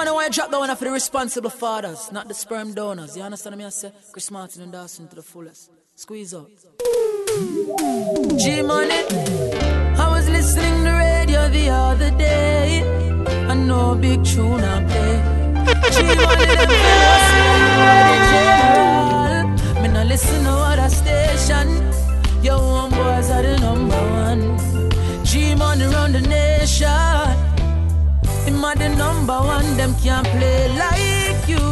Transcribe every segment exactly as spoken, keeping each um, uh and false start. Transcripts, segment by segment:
man, I want to drop down one for the responsible fathers, not the sperm donors. You understand me? I say Chris Martin and Dawson to the fullest. Squeeze out. G-Money, I was listening to radio the other day. I know big tune I play. G-Money, them fellas the general. Me no listen to other station. Your own boys are the number one. G-Money run the nation. Him are the number one. Them can't play like you.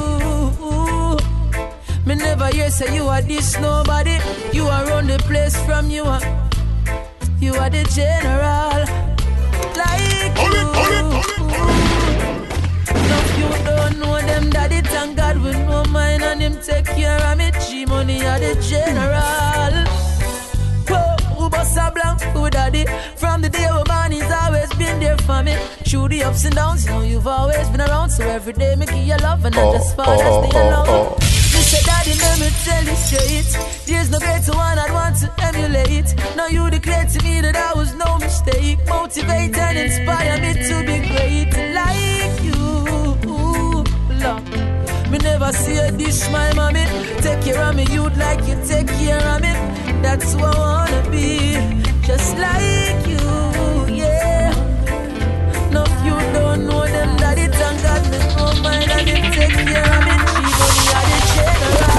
Me never hear say you are this nobody. You are run the place from you are. You are the general. Like hold you. It, hold it, hold it. No, you don't know them daddy. Thank God with no mind and him take care of me. G-Money are the general. Who bust a blank, who daddy? From the day we're born, he's always been there for me. Through the ups and downs, you know you've always been around. So every day me give you love and oh, not just fall oh, as the oh, alone. oh. You say daddy, let me tell you straight. There's no greater one I'd want to emulate. Now you declare to me that I was no mistake. Motivate and inspire me to be great like you, Lord. Me never see a dish, my mommy. Take care of me, you'd like you take care of me. That's who I wanna be, just like you, yeah. No, if you don't know them, daddy, thank God, me no mind and him take care of me. G-Money are the general.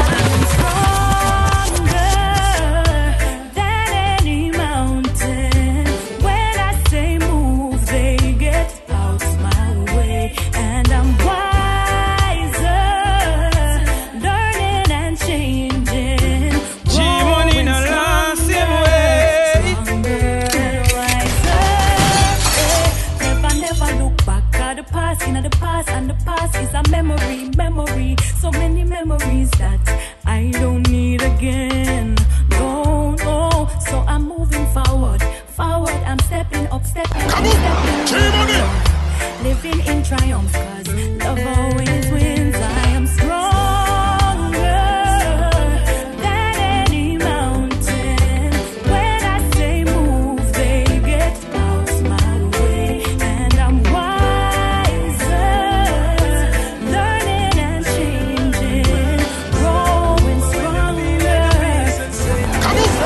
Stronger than any mountain. When I say move, they get out my way, and I'm wiser, learning and changing. G-Money in a last way. Never, never look back at the past. In the past, and the past is a memory, memory. So many memories that I don't need again. No, no. So I'm moving forward, forward. I'm stepping up, stepping up, stepping up. Living in triumph, cause love always wins. I am stronger than any mountain. When I say move, they get out my way, and I'm wiser, learning and changing, growing stronger. Come on,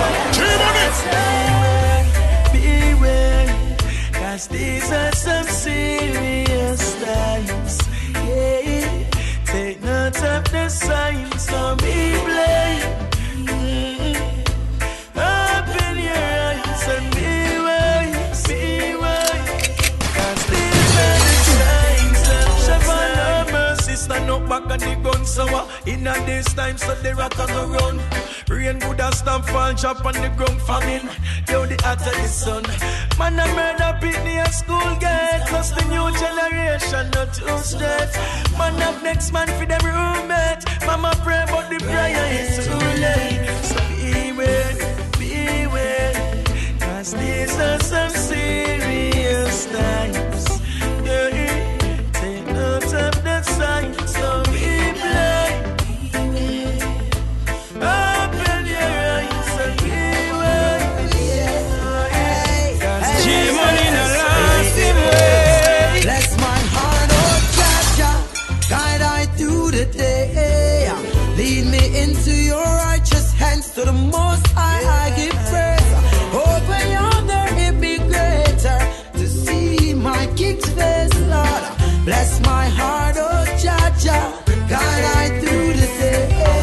G-Money. Beware, cause these are some serious times. Yeah, take note of the signs, don't be blind. Mm. Open your eyes and be wise, be wise. Cause these are the signs of Shabbat mercy. Stand up back and the gun sour. In a this time, so the rock on the run. Rain good as stamp fall, drop on the ground famine. Yo, the hotter the sun. Man, I murder Pitney at school gate. Plus the new generation, not too straight. Man, up next man for them roommate. Mama pray, but the prayer is too late. So beware, beware. Cause these are some serious times. Yeah, take note of the signs, don't be blind. Open your eyes and be wise. G-Money in a last way. Bless my heart, oh Jah, guide I through the day. Lead me into your righteous hands. To the most high I give praise. Open yonder, it be greater to see my King's face, Lord. Bless my heart, oh Jah, guide I through the day.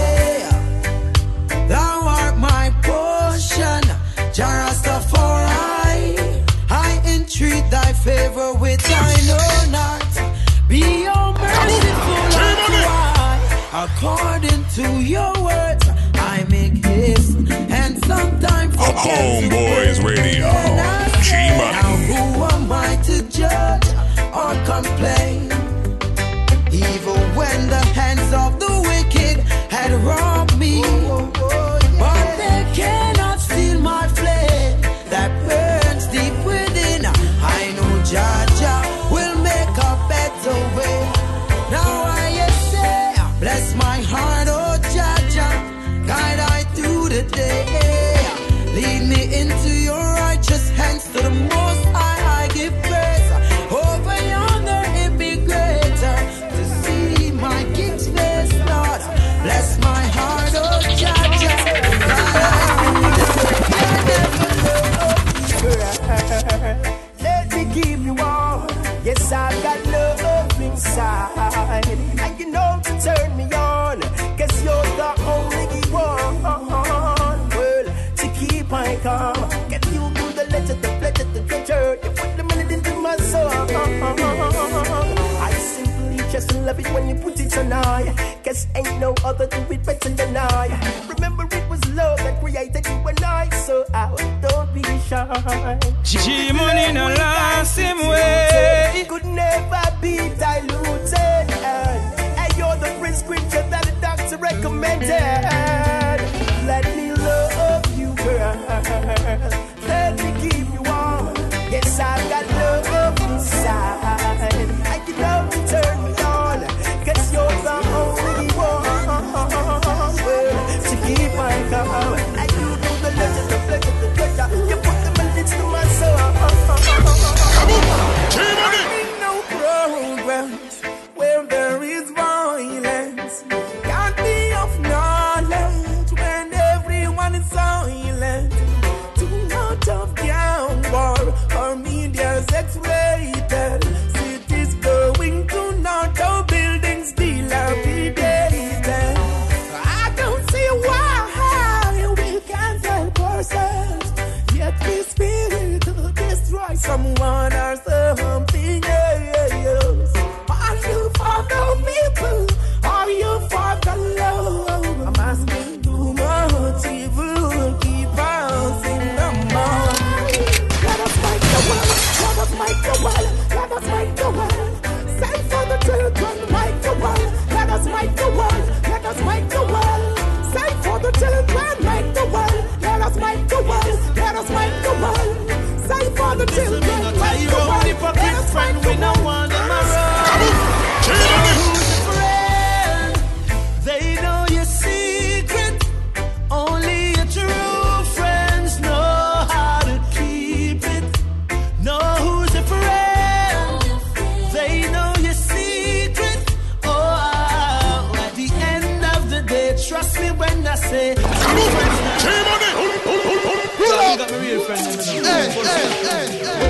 Thou art my portion, Jah Rastafari. I entreat thy favor which I know not. Be your merciful unto I. According to your words, I make haste and sometimes forget to Homeboys Radio. G-Money. Now who am I to judge or complain? Even when the hands of the wicked had robbed me, but they cannot steal my flame that burns deep within. I know Jah Jah will make a better way. Now I say, bless my heart, oh Jah Jah, guide I through the day. Lead me into your righteous it when you put it on I. Cause ain't no other do it better than I. Remember it was love that created you and I. So out, don't be shy. G-Money no last him way. Could never be diluted. And you're the prescription that the doctor recommended. Let me love you, girl. Let me keep you warm. Yes, I've got love inside. And you know to turn me on. Cause you're the only one to keep my calm. And you do the legend, the pleasure, the pleasure. You put the minutes to my soul. Come on, G-Money. Ain't no programs where there is violence. Can't be of knowledge when everyone is silent. Too much of gamble, our media's X-rated. Cities going to not our buildings dilapidated. I don't see why we can't help ourselves. Yet we spirit to destroy someone or something else. Are you for the people? Are you for the love? I'm asking too much evil. Keep us in the mind. Let us fight the world. Let us fight the world. Let us fight the world. Send for the children. Fight the world. Let us fight the world. Let us fight the world. Send for the children. Fight the world. Let us fight the world. Let us fight the world. Send for the children. Fight the world. Let us fight the world. They know your secret. Only your true friends know how to keep it. Know who's your friend. They know your secret. Oh, at the end of the day, trust me when I say. Come on, G-Money. You got my real friend. Hey, hey, hey, hey.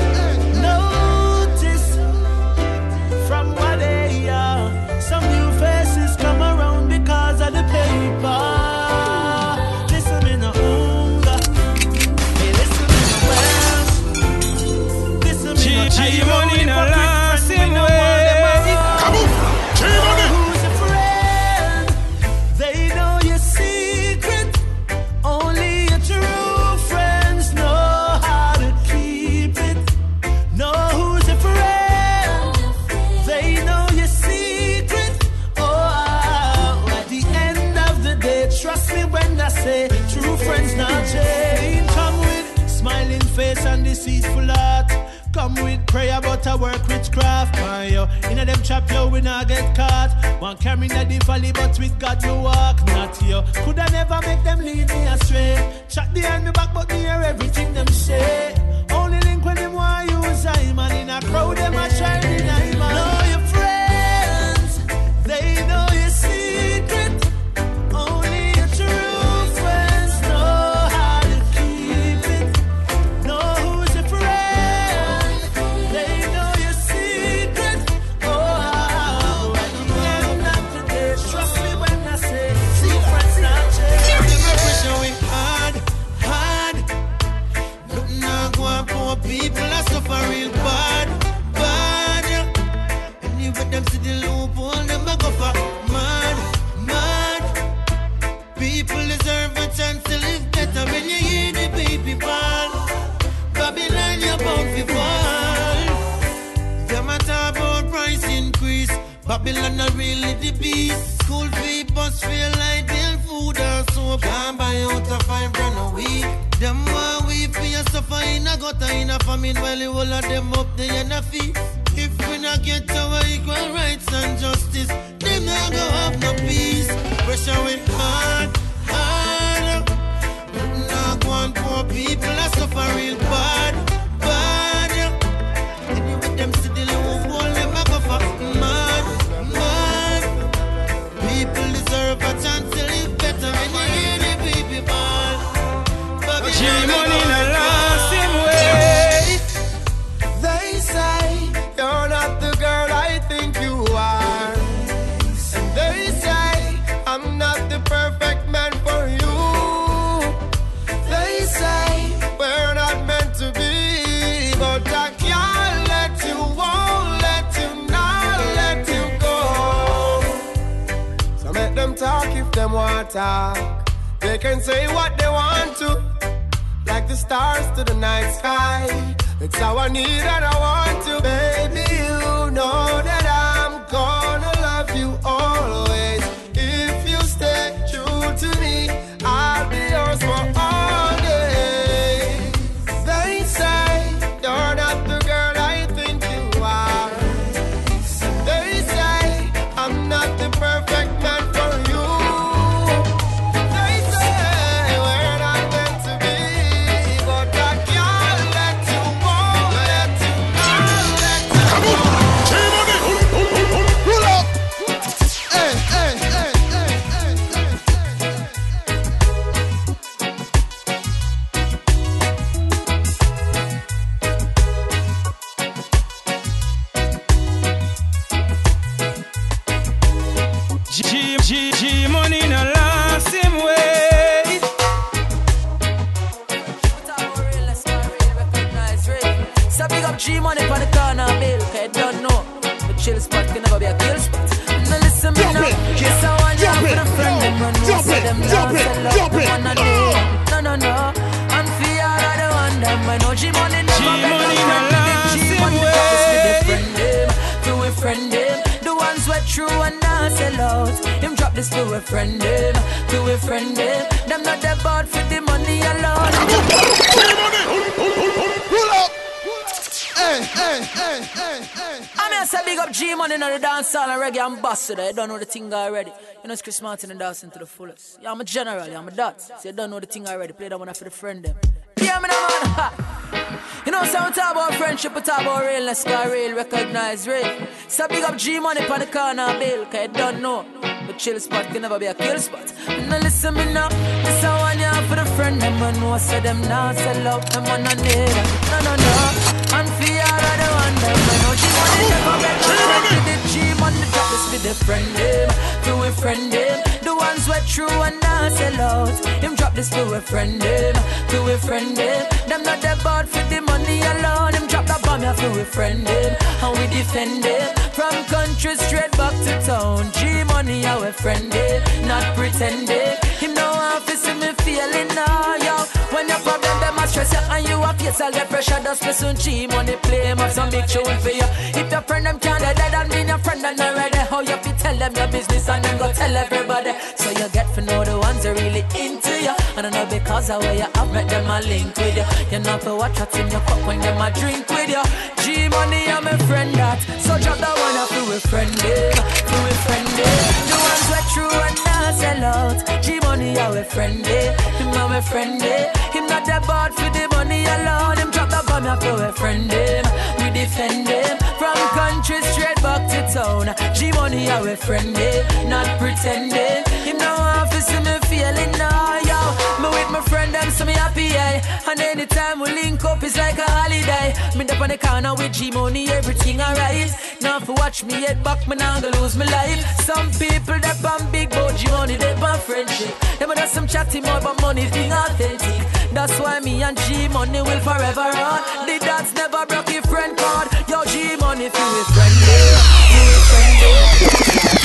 Notice from what they are. Some new faces come around because of the paper. Listen me no hunger. Hey, listen me no wealth. Listen me no G-Money no last him way. Come on, G-Money. Who's your friend? They know your secret. Only your true friends know how to keep it. Know who's your friend? They know your secret. Oh, at the end of the day, trust me when I say true friends not change. Come with smiling face and deceitful heart. Come with prayer but I work witchcraft. Yo, in a them trap yo we not get caught. One carrying at the valley but with God you walk. Not yo. Could I never make them lead me astray. Chat behind me back but me hear everything them say. Only link when them want use I'm and in a crowd them a try deny man. Know your friends. They know your secret. Only your true friends know how to keep it. Know who's your friend. They know your secret. Oh, at the end of the day, trust me when I say, see friends not change. Pressure we hard, hard. Nothing not go on for people that suffer real bad, bad. And you let them see the loophole, them a go for mad, mad. People deserve a chance to live better when you hear the baby ball. Babylon, you're bound to fall. Them a talk about price increase. Babylon not really the beast. School fee, bus feel like deal food or soap. Can't buy out a five grand a week. Them want we for your suffer in a gutter in a famine while you all of them up there in a feast. If we not get our equal rights and justice, them not go have no peace. Pressure we hard, hard. Nothing not go on poor people that suffer real bad, bad. And you with them see the loophole, them a go for mad, mad. People deserve a chance to live better when you hear the baby ball. G-Money no last him way. They say you're not the girl I think you are. And they say I'm not the perfect man for you. They say we're not meant to talk. They can say what they want to, like the stars to the night sky. It's how I need and I want to. Baby, you know that I'm gonna love you always. If you stay true to me, I'll be yours for all days. They say you're not the girl I think you are. They say I'm not the perfect man for you. They say we're not meant to be, but I can't let you go, let you go, let you go. Pull up. Hey, hey, hey, hey, hey, G, G, G money no last him way. So big up G money for the corner bill, cause you don't know the chill spot can never be a kill spot. Now listen me now, yes I want you for the friend them run no say them now sell out the one and no, no, no. And for all of the one them I know G money never G make money a no friend. last G him money way. talk with the friend them, to a friend them. The ones were true and now sell out. Him drop this to a friend them, to a friend them. Them not that bad for the money alone. pull up. Hey, hey, hey, hey, hey. I'm here to say big up G Money in the dance hall and reggae ambassador. You don't know the thing already. You know it's Chris Martin and dancing to the fullest. Yeah, I'm a general, yeah, I'm a dot. So you don't know the thing already. Play that one for the friend them. Yeah, me no man. Ha. You know, so we talk about friendship, we talk about realness, cause real recognize real. So big up G Money for the corner bill, cause you don't know the chill spot can never be a kill spot. Now listen me now, this I want you for the friend them. I know say them now sell out them on a need. No, no, no. And for all of the one them, I know G Money never make no friend with the G Money drop this with the friend them, to a friend them. The ones were true and now sell out. Him drop this to a friend them, to a friend them. Them not that bad for the money alone. Him drop that bomb here to a friend them, and we defend them. From country straight back to town. G Money our friend them, not pretending. Him no office in me feeling now, yo. When your problem them a stress you and you a face all get pressure. Just listen G Money play him up some big tune for you. If your friend them can't dead and mean your friend and already. How you fi tell them your business and then go tell everybody. So you get to know the ones that really into you. And I know because of where you have met them a link with you. You know to watch what's in your cup when them a drink with you. G Money I'm a friend that. So drop that one up to a friend them, to a friend them. The ones that true and not sell out. G Money I'm a friend them, him I'm a friend them. Him not that bad for the money alone. Him drop that bomb up to a friend them, we defend them. From country straight back to town. G Money I'm a friend them, not pretending. Him no office in me feeling now, yo. Me with my friend them so me happy, eh. And anytime we link up it's like a holiday. Me up on the corner with G Money, everything alright. Now if you watch me head back, me now gonna lose my life. Some people that pan big bout G Money, they pan friendship. Them does some chatting more but money thing authentic. That's why me and G Money will forever run. The dads never broke your friend card. Yo G Money feel with friend, feel with friend.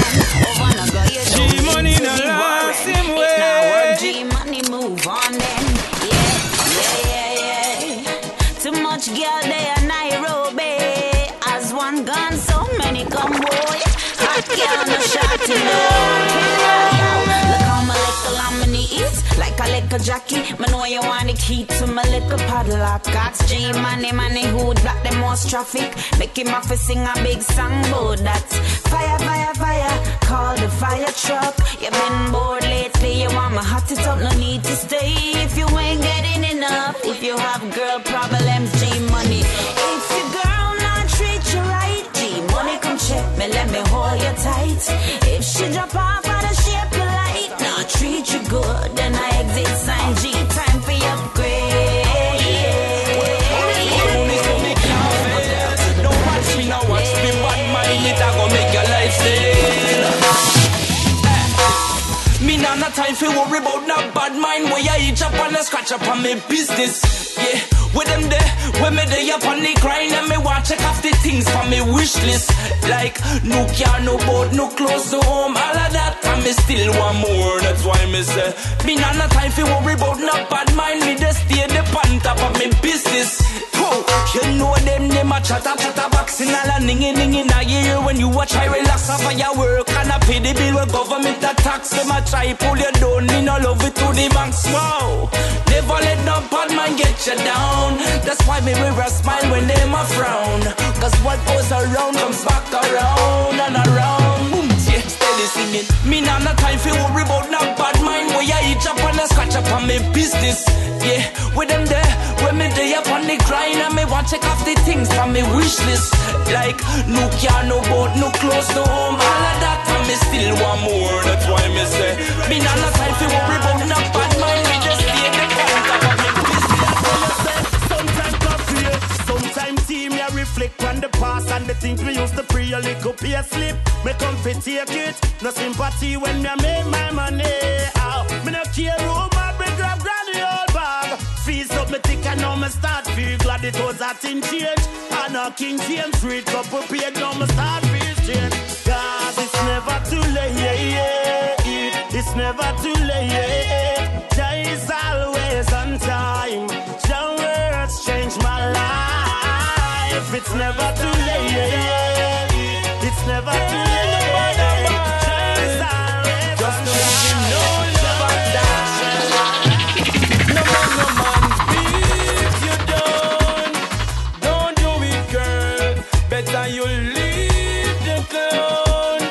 G Money no last him way. G Money move on then. Yeah, yeah, yeah, yeah. Too much girl there in Nairobi. As one gun, so many come boy. Hot girl no shot to Look how my little lamini eats. Like a little Jackie. Me know you want the key to my little padlock. Got G Money, money who block the most traffic. Make him off to sing a big song about that. Fire, fire, fire. Call the fire truck. You been bored lately. You want my hot it up. No need to stay if you ain't getting enough. If you have girl problems, G Money. If your girl not treat you right, G Money come check me. Let me hold you tight. If she drop off out of shape you like, not treat you good, then I exit sign G. Time for your upgrade. Don't watch me now, watch me bad mind. It a go make your life stale. Me nah no time for worry about no bad mind. Where you each up and a scratch up on me business. Yeah, with them there, when me there up on the grind and me watch check a off the things from me wish list. Like no car, no boat, no clothes, no home. All of that, and me still want more. That's why me say, me not no time for worry about no bad mind. Me just stay the pan top of me business. Oh, you know them, them a chatter, chatter boxing all a ningy, ningy. Now you hear when you a try relax off of your work and a pay the bill with government a tax. Them a try pull you down, me no love it to the banks. Wow, never let no bad man get you down. That's why me wear a smile when them a frown. Cause what goes around comes back around and around. Boom, yeah, steady singing. Me nah no time for worry about no bad mind. Where you eat up and a scratch up on me business. Yeah, with them there, when me day up on the grind and me want check off the things from me wish list. Like no car, no boat, no clothes, no home. All of that and me still want more. That's why me say, me nah no time for worry about no bad mind. Me just stay the front of me business. Sometimes coffee, sometimes team ya reflect on the past and the things we used to pre a little pay slip. Me come fi take it, no sympathy when me make my money. Ow, me no care who my big grab granny old bag. Fees up me thick and now me start feel glad it was a thing change. And a King James Street couple paid now me start feel change. Cause it's never too late, it's never too late. Jah is always on time. Jah words change my life. It's never too late. It's never too late. Jah is always just on time. No never die. No man, no man, beat you down. Don't do it, girl. Better you leave the clown.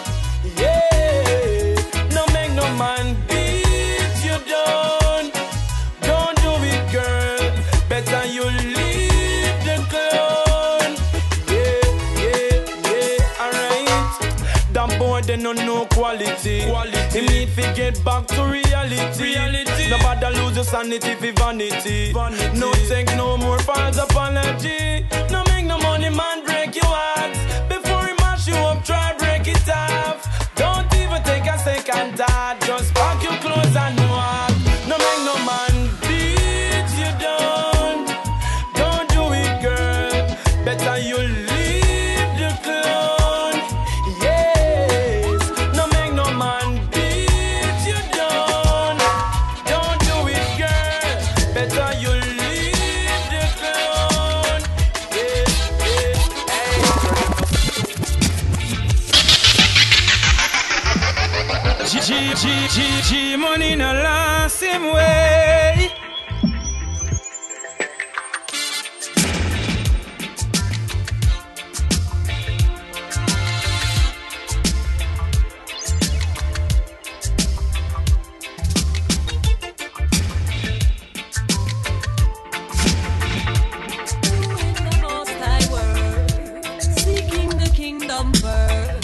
Yeah. No make no man beat you down. Don't do it, girl. Better you leave the clown. Yeah, yeah, yeah. Alright. That boy they no know quality. Quality. He need to get back to reality. Reality. Nobody lose your sanity for vanity. Vanity. No take no more false apology. No make no money man break your heart. Before he mash you up, try break it off. Don't even take a second thought. Just pack your clothes and walk. No make no man beat you down. Don't do it, girl. Better you leave the clown. Yes. No make no man beat you down. Don't do it, girl. Better you leave the clown. Yes, yes. Hey. G G G G G money no last him way. The most high word, seeking the kingdom first.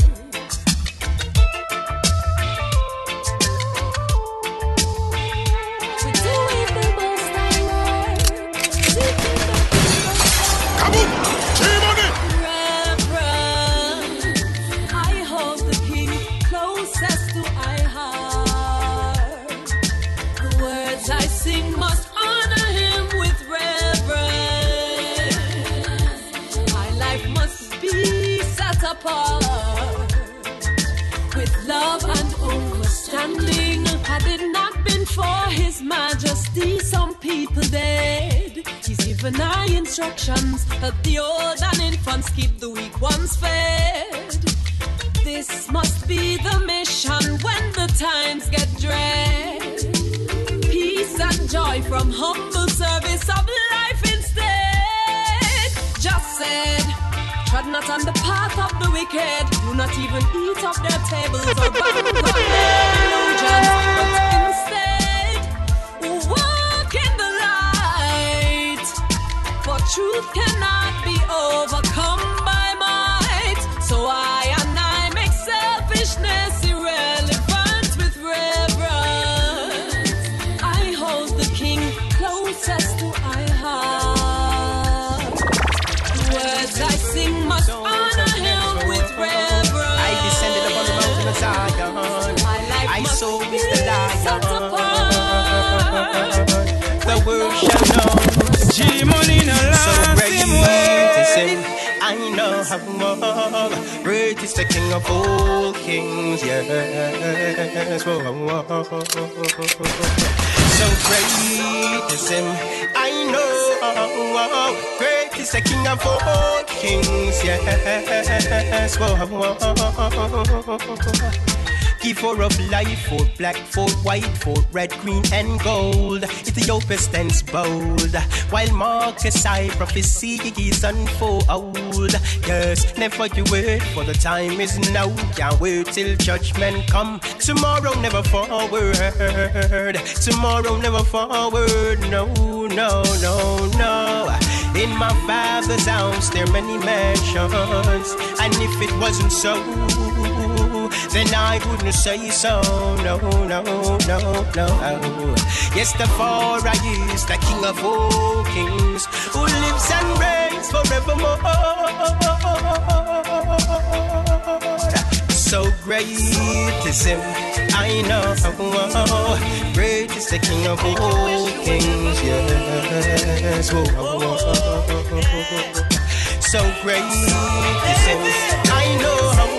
We're doing the most high word, seeking the kingdom Kaboom! G-Money! Reverend, I hold the king closest to my heart. The words I sing must honor him with reverence. My life must be set apart with love and understanding. Had it not been for his majesty, some people dead. He's given our instructions that the old and infants keep the weak ones fed. This must be the mission when the times get dread. Peace and joy from humble service of life instead. Just said, tread not on the path of the wicked. Do not even eat off their tables or bow down their illusions. But instead, walk in the light. For truth cannot be overcome by might. So I and I make selfishness irrelevant with reverence. I hold the king closest to my heart. The words I sing must honor him with reverence. I descended upon the mountain of Zion. My life I must saw be Mister Lion. set apart. The world shall know. G money no So last ready him to way. say, I whoa. Great is the King of all kings, yes. Whoa, whoa, whoa. So great is him, I know. Great is the King of all kings, yes. Whoa, whoa. For of life, for black, for white, for red, green, and gold. Ethiopia stands bold, while Marcus I prophecies unfold. Yes, never you wait, for the time is now. Can't wait till judgment come. Tomorrow never forward. Tomorrow never forward. No, no, no, no. In my Father's house there are many mansions, and if it wasn't so, then I wouldn't say so. No, no, no, no. Yes, the Father is the King of all kings, who lives and reigns forevermore. So great is him, I know. Great is the King of all kings, yes. Whoa, whoa, whoa. So great is him, I know.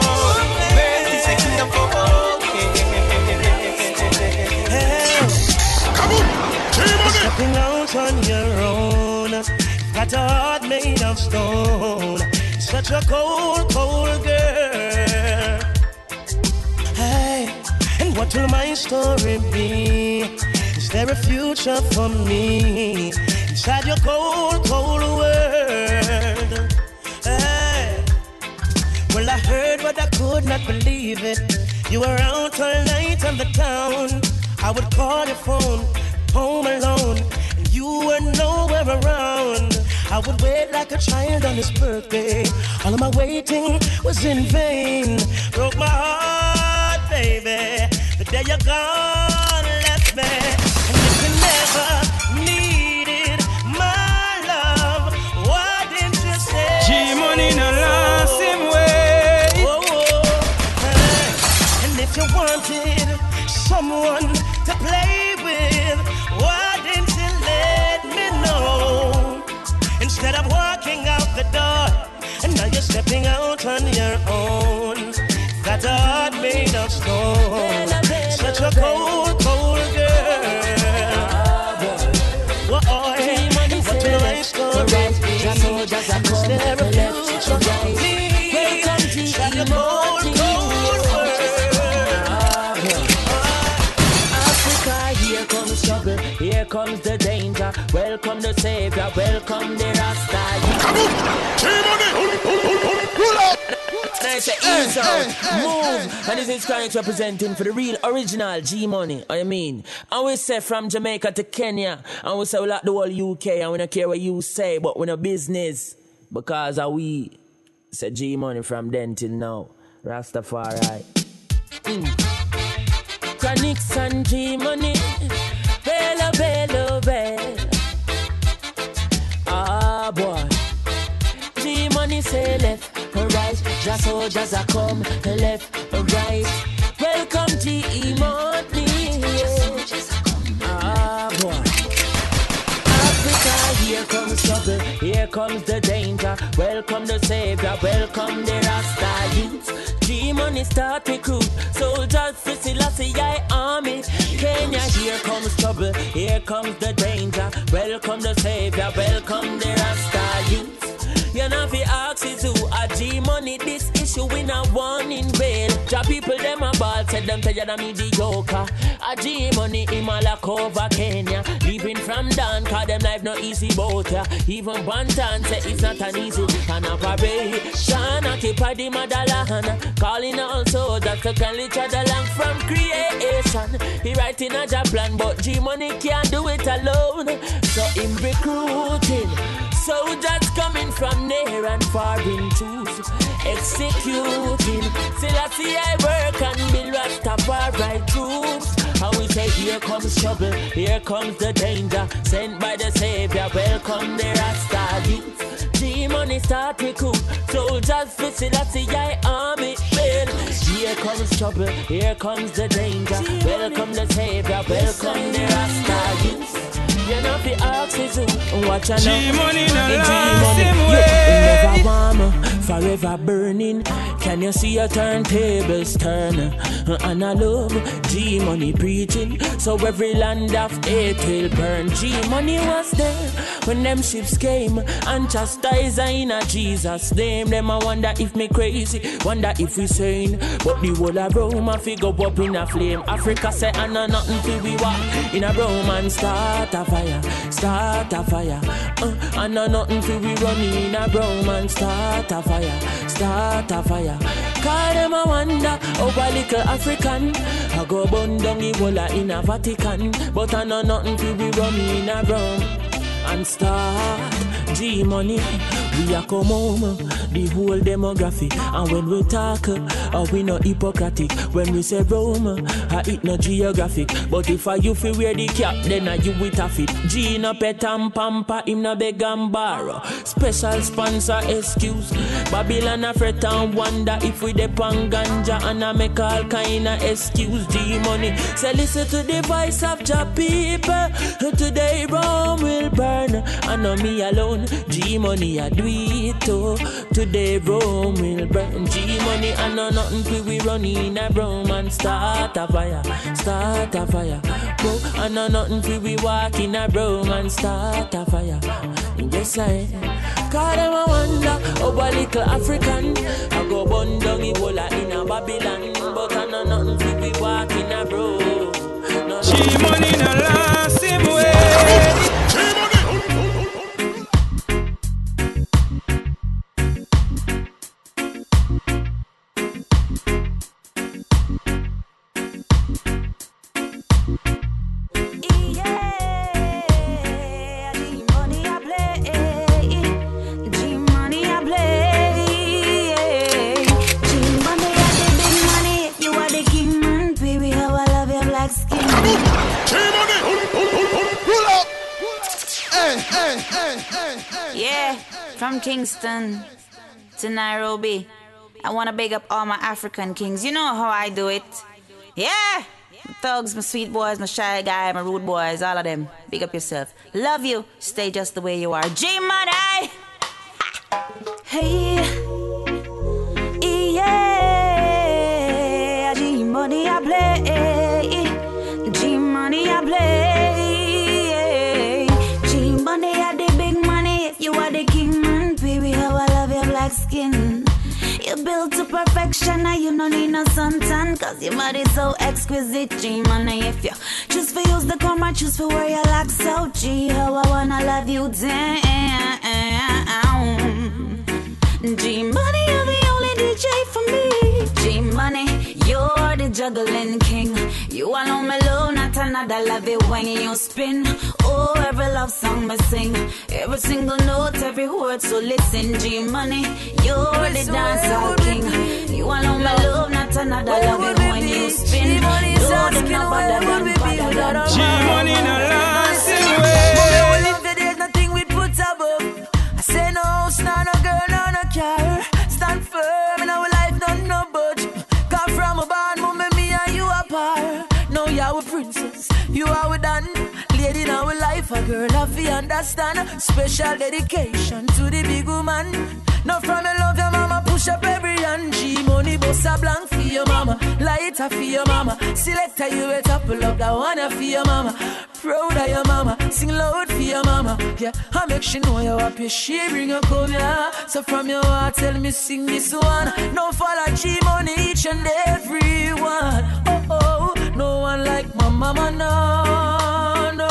Stepping out on your own, got a heart made of stone. Such a cold, cold girl. Hey, and what will my story be? Is there a future for me inside your cold, cold world? Hey, well I heard but I could not believe it. You were out all night on the town. I would call your phone home alone, and you were nowhere around. I would wait like a child on his birthday. All of my waiting was in vain. Broke my heart, baby, the day you're gone left me. And if you never needed my love, why didn't you say G-Money no lost him way. Oh, oh, hey. And if you wanted someone to play with, why didn't you let me know? Instead of walking out the door, and now you're stepping out on your own. Got a heart made of stone. Such a cold, cold girl. Whoa, oh, hey, and what will I score? Is there a future for me? Got a cold, cold world. Here comes trouble, here comes the danger. Welcome the Savior, welcome the Rasta. And I say, ease out, move. And this is Chronics representing for the real original G-Money, I mean. And we say from Jamaica to Kenya, and we say we like the whole U K, and we don't care what you say, but we no business. Because of we say G-Money from then till now. Rastafari. Mm. Chronics and G-Money, bello, bello, bello. Ah, boy. G-Money say left or right, just so just a come left or right. Welcome G-Money. Ah, boy. Africa, here comes trouble, here comes the danger. Welcome the Savior, welcome the Rasta youth. G-Money start recruit, soldiers for Selassie I army. Kenya, here comes trouble, here comes the danger. Welcome the Savior, welcome the Rasta youth. You know fi ask is who a G-Money this issue we not one in vain. Ja people them a ball said them tell you that me mediocre. A G-Money in Malakova, Kenya. Leaving from down cause them life no easy boat ya. Even Bantan say it's not an easy an operation. Occupy the motherland, calling all soldiers to call each other long from creation. He writing a job plan but G-Money can't do it alone. So him recruiting soldiers coming from near and far in truth, executing. Still I see I work and build Rastafari troops. And we say here comes trouble, here comes the danger. Sent by the Savior, welcome the Rasta youth. G-Money start recruit, soldiers for Selassie I army. Well, here comes trouble, here comes the danger. Welcome the Savior, welcome the Rasta youth. You know the oxygen, watch out now. G-Money no the lost him G-Money, way. you never warm ever burning. Can you see your turntables turn? And I love G Money preaching, so every land of hate will burn. G Money was there when them ships came and chastised in a Jesus name. Them I wonder if me crazy, wonder if we sane. But the whole of Rome I figure up in a flame. Africa say I know nothing till we walk in a Rome and start a fire, start a fire. Uh, I know nothing till we run in a Rome and start a fire, start a fire. Call them a wonder how a little African I go bun down the whole in a Vatican. But I know nothing till we run in a Rome and start G Money. We a come home, the whole demography. And when we talk, uh, we no hypocritic. When we say Rome, uh, it no geographic. But if I you feel wear the cap, then uh, you with a fit. G no pet and pamper, him no beg and borrow. Special sponsor excuse. Babylon a fret and wonder if we depend ganja and I make all kind of excuse. G Money, say listen to the voice of your people. Today Rome will burn, and not me alone. G Money I do it too. Today Rome will burn. G Money I know nothing till we run in a Rome and start a fire, start a fire. Bro, I know nothing till we walk in a Rome and start a fire. Yes I call them a wonder how a little African I go bun down Ebola in a Babylon. But I know nothing till we walk in a Rome. No, G Money no last him way. Yeah, from Kingston to Nairobi. I want to big up all my African kings. You know how I do it. Yeah, my thugs, my sweet boys, my shy guy, my rude boys, all of them. Big up yourself. Love you. Stay just the way you are. G Money. Hey, yeah, G Money I play. G Money I play. G Money I the big money. If you are the king, man, baby, how I love your black skin. You built to perfection, now you don't need no suntan. Cause your body so exquisite, G Money. If you choose for use the camera, choose for where you like so G, how I wanna love you down. G Money, you're the only D J for me. G Money, you're the juggling king. You alone me love, not another. Love it when you spin. Oh, every love song me sing. Every single note, every word, so listen. G Money, you're the dancer king. You alone me love, not another. Love it when you spin. Don't let nobody run, bother run. G Money no last him way. There's nothing we put above. I say no house, no no girl, no no car. Stand firm in our life, don't no budge. Come from a band, moment me and you apart. No, you're our princess, you are we done. Lady in our life, a girl have to understand. Special dedication to the big woman. No from your love, your mama push up every hand. G Money bust a blank for your mama. Lighter for your mama. Selector you a top love that one for your mama. Proud of your mama. Sing loud for your mama. Yeah, I make she know you happy. She bring you come here. So from your heart tell me sing this one. No follow G Money each and every one. Oh oh, no one like my mama, no, no.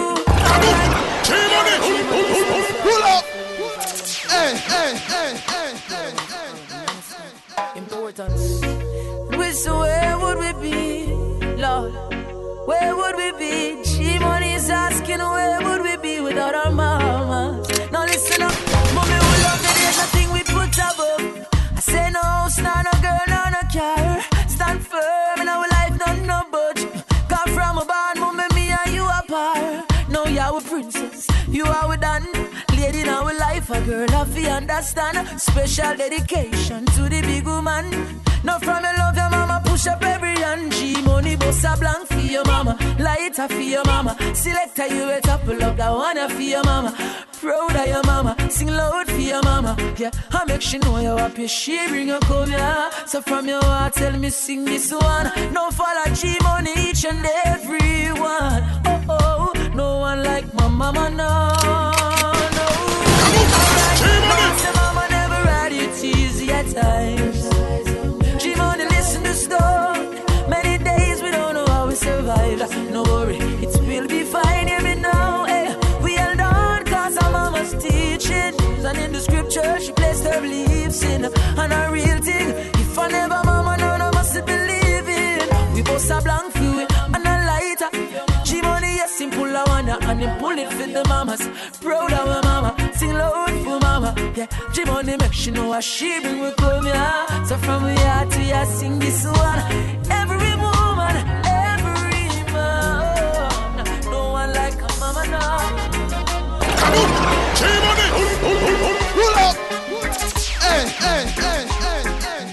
G Money, pull up. Hey, hey, hey, hey, hey, hey. Importance. We say where would we be, Lord? Where would we be? G Money is asking where would we be without our mamas? Now listen up, mommy, we love that there's nothing we put above. I say no house, no no girl, no no car. Stand firm in our life, none no budge. Come from a band, mommy, me and you apart. No, you're our princess, you are we done. Lady in our life, a girl have to understand. Special dedication to the big woman. No from your love, your mama push up every hand. G Money bust a blank for your mama. Lighter for your mama. Selector you a top love that one for your mama. Proud of your mama. Sing loud for your mama, yeah. I make she know you happy, she bring you come here. So from your heart, tell me sing this one. No follow G Money each and every one. Oh oh, no one like my mama, no, no. Right, mama never had it easy at times. G Money listen to stuff. Many days we don't know how we survive. No worry, it will be fine. Hear me now, eh? We held on cause our mama's teaching. And in the scripture she placed her beliefs in. And a real thing, if I never mama, none of us believe in. We both a blank fluid and a lighter. G Money, yes, him pull a one and him pull it for the mamas. Proud of our mama, sing loud for mama. Yeah, G Money make she know what she bring we come here. So from we heart to here, sing this one. Every woman, every man, no one like a mama now. G Money, roll up. Hey, hey, hey, hey, hey,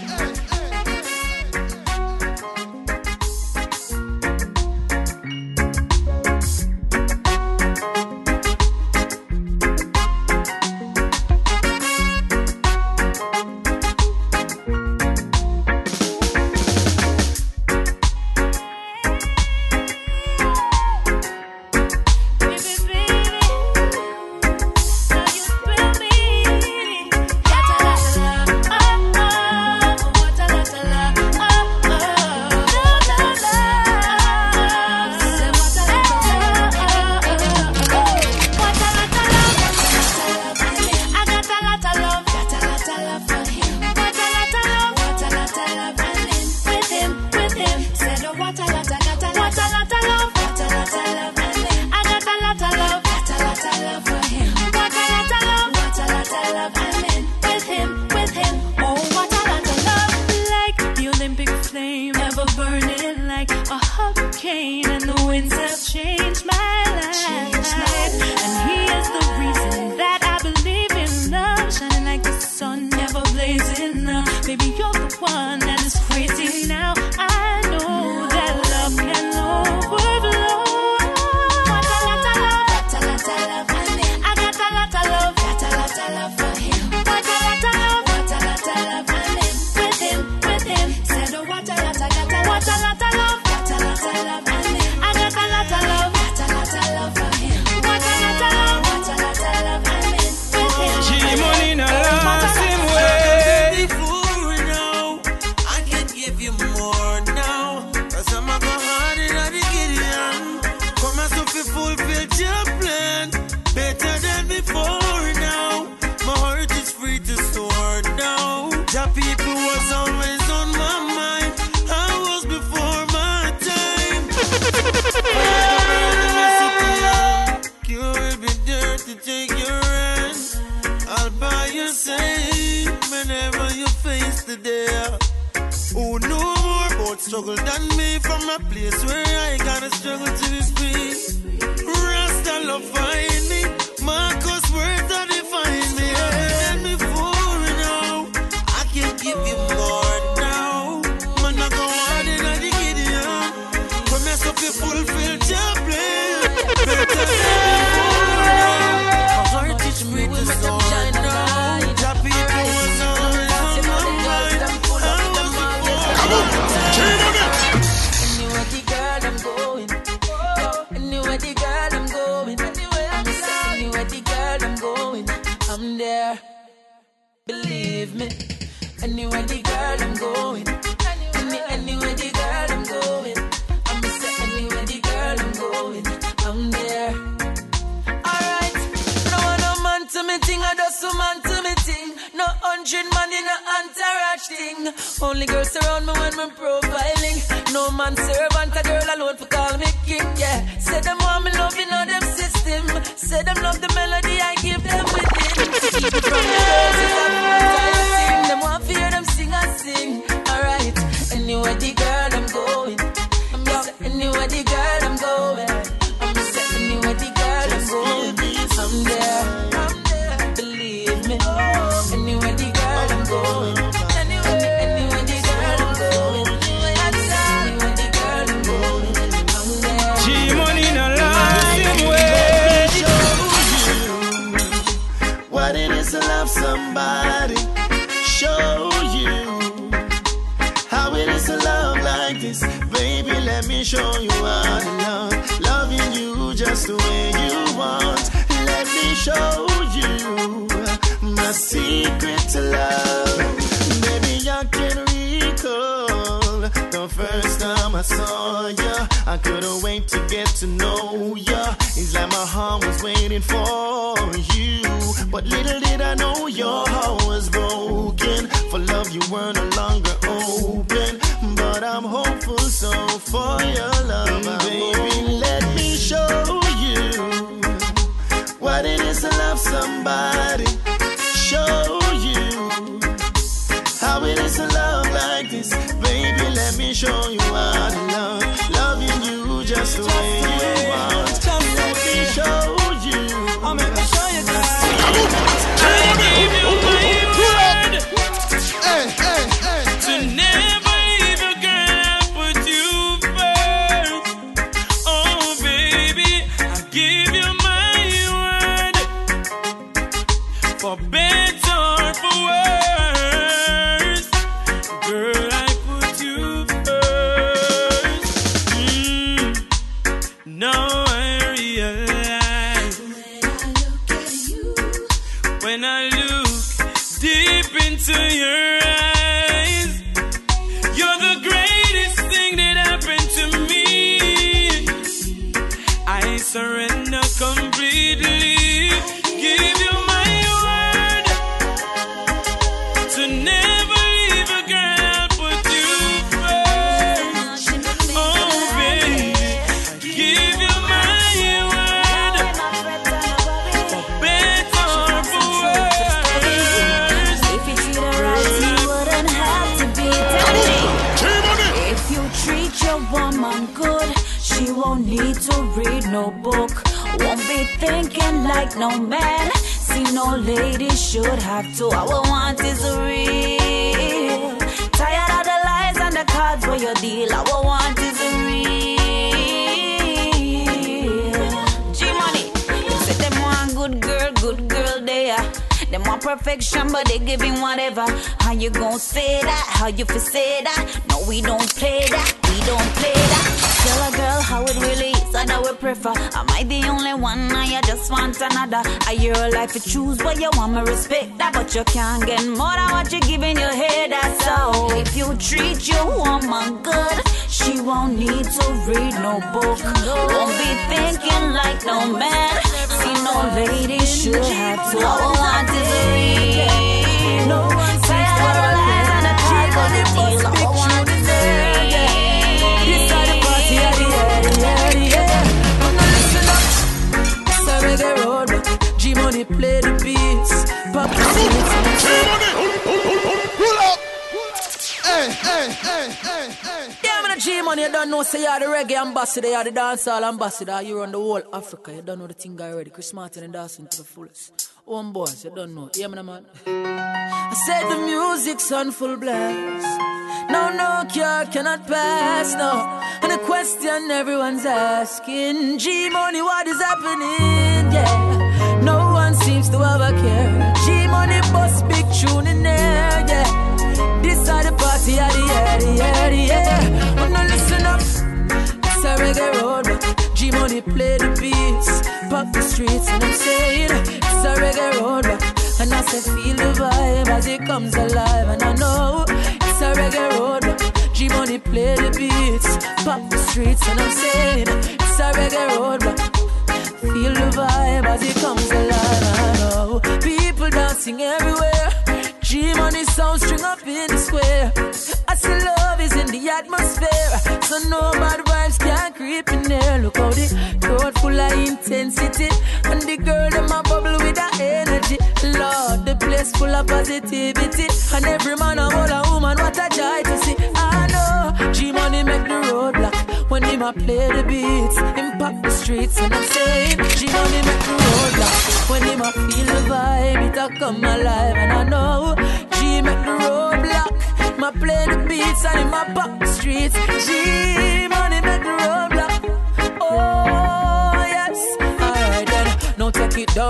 only girls surround me when I'm profiling. No man servant, a girl alone for call me king, yeah. Say them want me loving on them system. Say them love the melody I give them within. Keep it from the girls, it's a full-time thing. Them want to hear them sing, I sing. Alright, anywhere the girl I'm going. I'm just anywhere the girl I'm going. I'm just anywhere the girl I'm going. I'm there, I'm there, believe me. Anywhere the girl I'm going. G Money no lasting way. love somebody, show you how it is to love like this. Baby, let me show you how to love. Loving you just the way you want. Let me show you my secret to love. Baby, I can recall the first time I saw ya. I couldn't wait to get to know ya. It's like my heart was waiting for you. But little did I know your heart was broken. For love you were no longer open. But I'm hopeful so for your love. Baby, let me show you what it is to love somebody. Show you how it is to love like this. Baby, let me show you how to love. Loving you just the way you want. Let me show you. I'll make me show you guys. I give you my word. Hey, hey, hey, to never leave a girl, put you first. Oh, baby, I give you my word. For better or for worse, girl, I put you first. Mm. Now I realize when I look deep into your eyes, you're the greatest thing that happened to me. I surrender completely. Give you my word to never leave a girl, put you first. Oh, baby, give you my word for better or for worse. If you treat her right, you wouldn't have to be tempted. If you treat your woman good, she won't need to read no book. Won't be thinking like no man. See, no lady should have to. Our want is real. Tired of the lies and the cards where you deal. Our want is real. G-Money, you said them want good girl, good girl there. Them want perfection, but they giving whatever. How you gon' say that? How you fi say that? No, we don't play that. We don't play that. Tell a girl how it really is and how we prefer. Am I the only one? Now you just want another. I hear a life to choose, but you want me respect that. But you can't get more than what you give in your head. That's so. If you treat your woman good, she won't need to read no book. Won't be thinking like no man. See, no lady should have to. All I want is real. No one says what I like and the type of the deal. All I want is real. This are the party at the end, yeah, yeah. Now listen up, it's a reggae road. G-Money play the beats, pop the beats. G-Money, pull up. Hey, hey, hey, hey, hey. Yeah, man, G-Money, you don't know, say you're the reggae ambassador, you're the dancehall ambassador, you run the whole Africa, you don't know the thing already. Chris Martin and dancing to the fullest. One boys, you don't know. Yeah, man, man. I said the music's on full blast. No, no cure cannot pass, no. And a question everyone's asking, G-Money, what is happening? Yeah, no one seems to have a care. G-Money bust big tune in there, yeah. This are the party, yeah, yeah, yeah, yeah. Oh, no, listen up. It's a reggae road, but G-Money play the beats, pop the streets, and I'm saying it's a reggae road, but and I say feel the vibe as it comes alive, and I know it's a reggae road, but G-Money play the beats, pop the streets, and I'm saying it's a reggae road, but feel the vibe as it comes alive, I know people dancing everywhere. G-Money sound string up in the square. I see love is in the atmosphere, so no bad vibes can creep in there. Look how the crowd full of intensity, and the girl them a bubble with that energy. Lord, the place full of positivity, and every man a hold a woman, what a joy to see. I know G-Money make the road block when him a play the beats, him pop the streets, and I'm saying G-Money make the road block when him a feel the vibe, it a come alive, and I know G make the road block, ma play the beats and him a pop the streets. G-Money make the road block. Oh yes, alright then, now take it down and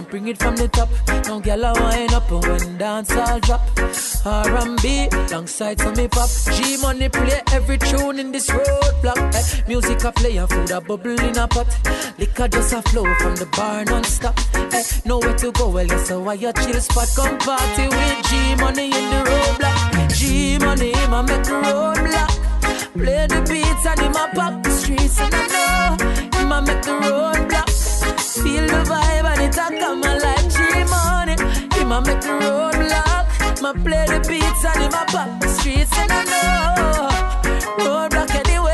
bring it from the top. No girl a wind up when dance all drop. R and B, alongside some hip hop. G Money play every tune in this roadblock. Eh, music a play and food a bubble in a pot. Liquor just a flow from the bar non-stop. Eh, nowhere to go, well yes, so why you chill spot? Come party with G Money in the roadblock. G Money, him a make the roadblock. Play the beats and him a pop the streets. And I know, him a make the roadblock. Feel the vibe and it a come alive. G Money, him a make the roadblock. Ma play the beats and him a pop the streets. And I know, roadblock anyway.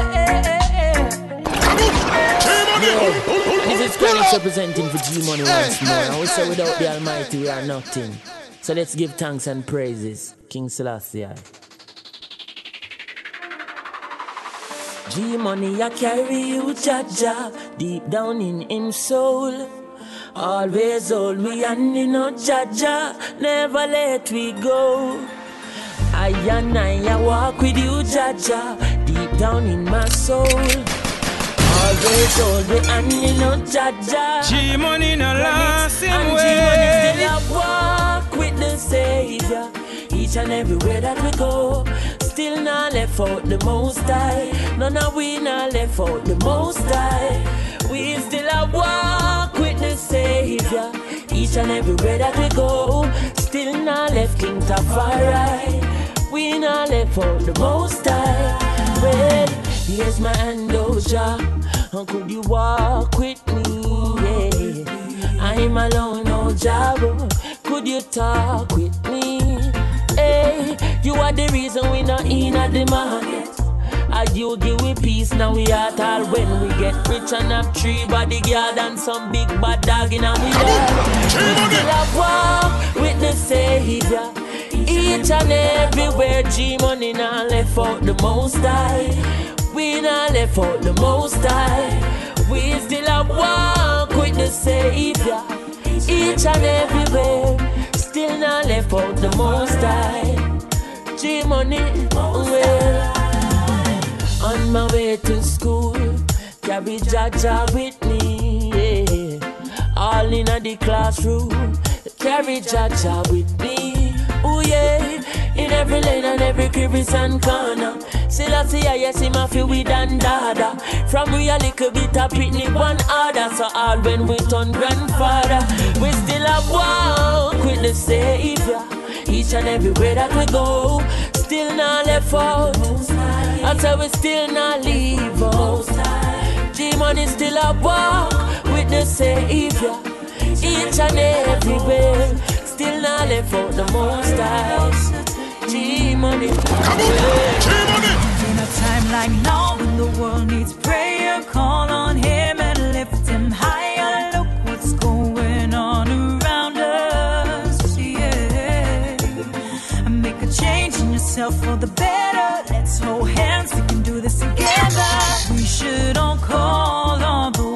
This is Clarence representing for G Money once more. And we say without the Almighty we are nothing. So let's give thanks and praises. King Selassie. G Money, I carry you, Jaja, deep down in him soul. Always hold me and you know, Jaja, never let we go. I and I, I walk with you, Jaja, deep down in my soul. Always hold me and you know, Jaja. G Money no lost him and way. G Money still I walk with the Savior. Each and everywhere that we go, still not left out the Most High. None of we not left out the Most High. We still a walk with the Savior. Each and everywhere that we go, still not left King Tafari. We not left out the Most High. Well, here's my hand, oh Jah. How could you walk with me? Yeah. I'm alone, oh Jah. Could you talk with me? Hey, you are the reason we not in at the market. As you give we peace, now we at all when we get rich and have three bodyguard and some big bad dog in our yard. We still have walk with the Savior. Each and everywhere G Money not left out the Most High. We not left out the Most High. We still have walk with the Savior. Each and everywhere. Still not left out the Most High. G Money, well. On my way to school, carry Jaja with me, yeah. All in the classroom, carry Jaja with me, oh yeah. In every lane and every crevice and corner, still I see I yes him a feel with and dada. From we a little bit of pitney one order. So all when we turn grandfather, we still have walk with the Savior. Each and everywhere that we go, still not left out. That's how we still not leave out. G Money still a walk with the Savior. Each and everywhere, still not left out the Most High. G Money, G Money. In a time like now, when the world needs prayer, call on Him and lift Him higher. Look what's going on around us, yeah. And make a change in yourself for the better. Let's hold hands, we can do this together. We should all call on the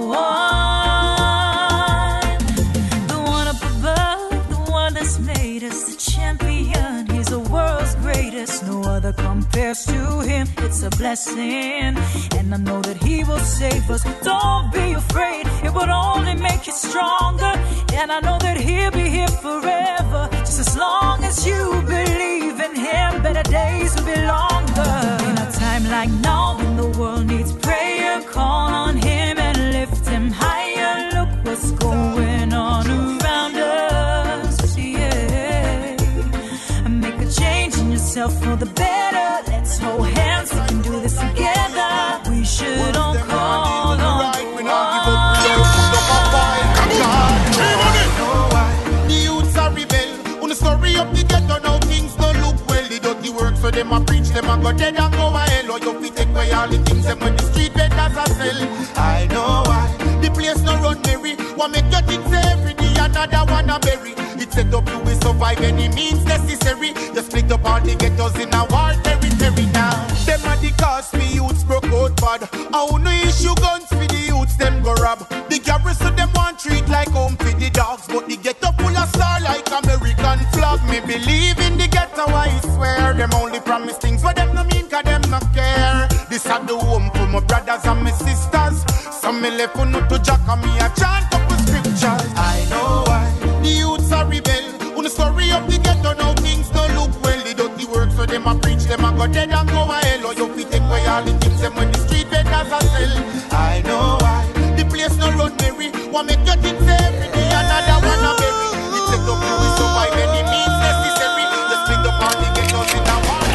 one, the one up above, the one that's made us the champion. He's the world's greatest, no other compares to Him. It's a blessing, and I know that He will save us. Don't be afraid, it will only make you stronger. And I know that He'll be here forever, just as long as you believe in Him. Better days will be longer. In a time like now, when the world needs prayer, call on Him and lift Him higher. Look what's going on around us, yeah. And make a change in yourself for the better. Let's hold hands, we can do this together. We should all call on the one. The youths are rebel. On the story of the ghetto, now things don't look well. The dirty work, so them a preach, them a go dead and go a hell. Or you fit take away all the things them when the street vendors a sell. I know why the place no run merry. What make you think say every day another one a bury? It set up you will survive any means necessary. You split up all the ghettos in a war territory now. Them are the cause me youths broke out bad. I no issue guns for the youths them go rob. The garrison them want treat like home for the dogs, but the ghetto full of star like American flag. Me believe in the ghetto, I swear. Them only promise things but them no mean cause them no care. This are the home for my brothers and my sisters. Some me left for no to jack and me a chant up the scriptures. I know them a go dead and go a hell. Or you fit take away all the things them when the street vendors a sell. I know why the place no run merry. Want make your things every day another one a berry. It's set up to survive any means necessary. Just pick up all the ghettos in a one.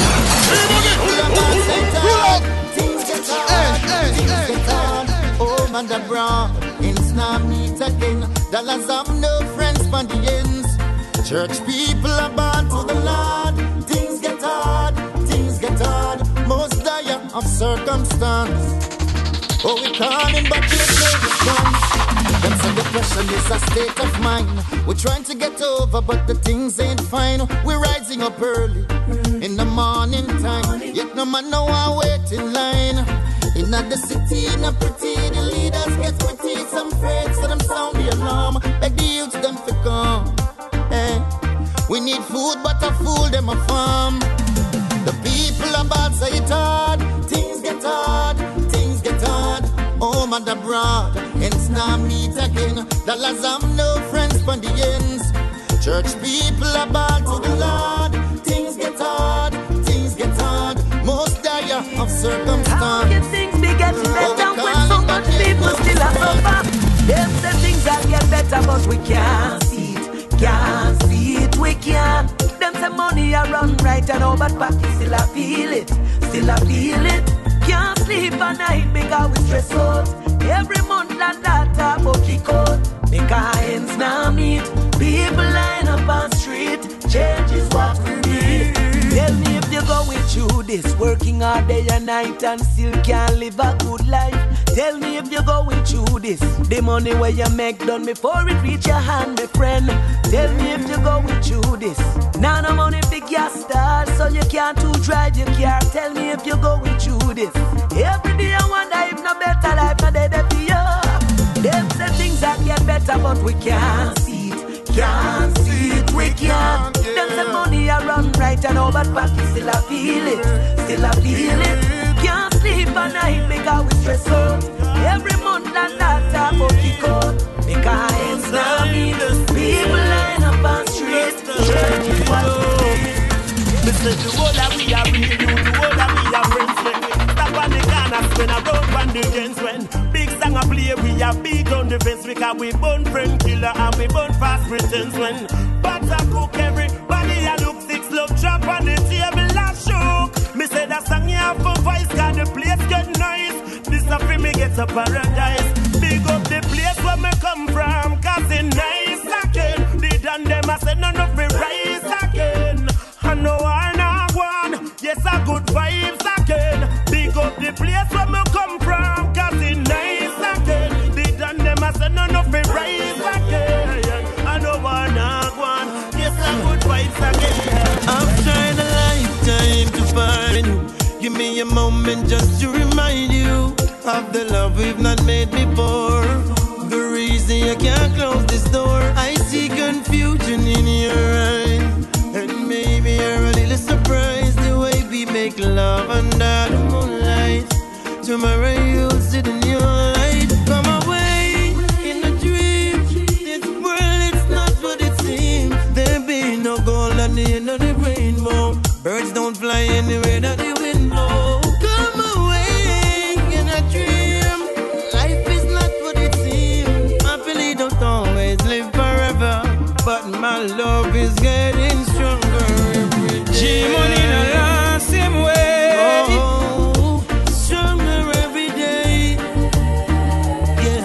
Things get hard, things get hard. Oh, man, the brown ends now meet again. Dollars have no friends from the ends. Church people are born to the Lord. Things get hard, things get hard. Most dire of circumstance. Oh, we calling but there's no response. Them say depression is a state of mind. We're trying to get over, but the things ain't fine. We're rising up early in the morning time. Yet no man no one wait in line. In the city, in a pretty, the leaders get pretty. Some afraid, so them sound the alarm. Beg the youth them to come. Hey. We need food, but a fool them a farm. The people are bad, say it hard. Things get hard, things get hard. Oh, man, abroad, ends now meet again. Dollars have no friends from the ends. Church people are bad to the Lord. Things get hard, things get hard. Most dire of circumstance. How can things be getting better oh, when so much people still are suffer? Them say things that get better, but we can't see it. Can't see it, we can't. Them say money a run right and all, but pocket still I feel it. Still I feel it. Can't sleep at night because we stress out. Every month and data about kick out. Because ends now meet. People line up on street. Change is what we need. Tell me if you're going through this, working all day and night and still can't live a good life. Tell me if you're going through this, the money where you make done before it reach your hand, my friend. Tell me if you're going through this. Now no money big gas stars, so you can't to drive your car. Tell me if you're going through this. Every day I wonder if no better life, no day they for you. Them say things that get better, but we can't see it. Can't see it, we can't. Them say money I run right and all, but pocket still I feel it. Still I feel it. Can't sleep at night because we stress out. Every month and that time will kick out. Because it's not me. People line up on street. Church is what we need. Me say the whole that we are real, the whole that we are friends when we stop on the corner, spin around on the gens when big song a play, we are big on the fence because we born friend killer and we born fast pretense when butter cook everybody a look six love drop on the table and shook. Me say that song you have for voice cause the place get nice. This a free me get to paradise. Big up the place where me come from cause it nice again. They done them I said none of it rise again. I know I not one. Yes, a good vibes again. Big up the place where me come from cause it nice again. They done them I said none of it rise again. I know I not one. Yes, a good vibes again. I've tried a lifetime to find you. Give me a moment just to remind you of the love we've not made before. The reason you can't close this door. I see confusion in your eyes, and maybe you're a little surprised the way we make love under the moonlight. Tomorrow you'll sit in your light. Come away in a dream. This world, it's not what it seems. There be no gold at the end of the rainbow. Birds don't fly anywhere that the wind blows. Come away in a dream. Life is not what it seems. Happily don't always live forever, but my love is getting stronger every day. G-Money no last him way. Oh, stronger every day. Yeah.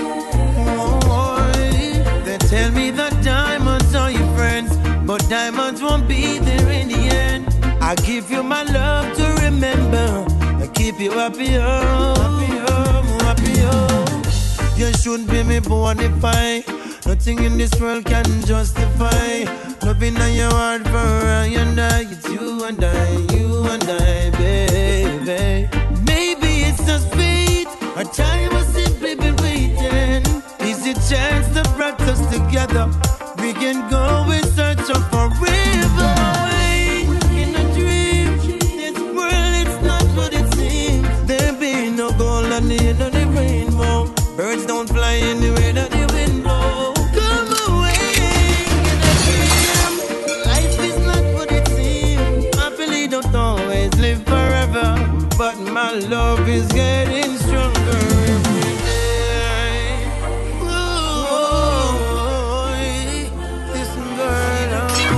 Oh, they tell me that diamonds are your friends, but diamonds won't be there in the end. I give you my love to remember. I keep you happy, oh, happy, oh, happy, oh. You should be me bonify. Nothing in this world can justify loving on your heart for I and I. It's you and I, you and I, baby. Maybe it's just fate. Our time has simply been waiting. Is a chance to bring us together. We can go in search of forever. In a dream, this world it's not what it seems. There be no gold at the end of the rainbow. Birds don't fly anywhere that the wind blows. Come away in a dream. Life is not what it our love is getting stronger every day. Ooh, listen, girl,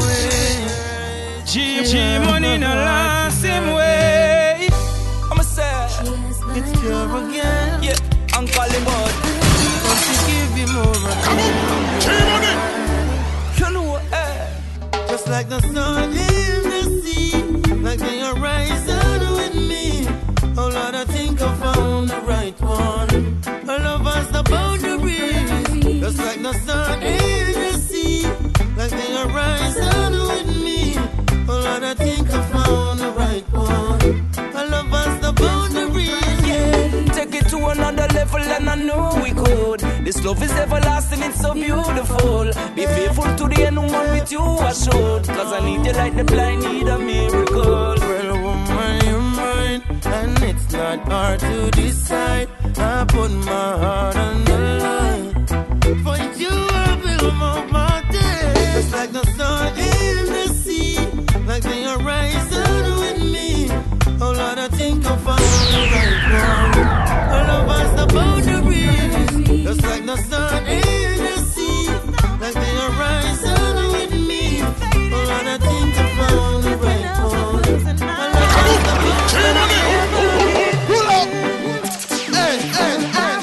always. G G money no last him way. I'ma say it's pure again. Yeah, I'm calling out. Want to give you more again. G money. You know, eh? Just like the sun in the sea, like the horizon with me. Oh Lord, I think I found the right one. Our love has the boundaries. Just like the sun in the sea, like the horizon with me. Oh Lord, I think I found the right one. Our love has the boundaries. Yeah, take it to another level and I know we could. This love is everlasting, it's so beautiful. Be faithful to the end, one with you I should. Cause I need you like the blind need a miracle. Well, woman, you're mine, and it's not hard to decide. I put my heart on the line. For you I build my mountain. Just like the sun in the sea, like the horizon with me. Oh Lord, I think I found the right one. All of us the boundaries. Just like the sun in the sea, like the horizon with me. Oh Lord, I think I found the right one. All of us the boundaries. Pull up. Hey, hey, hey,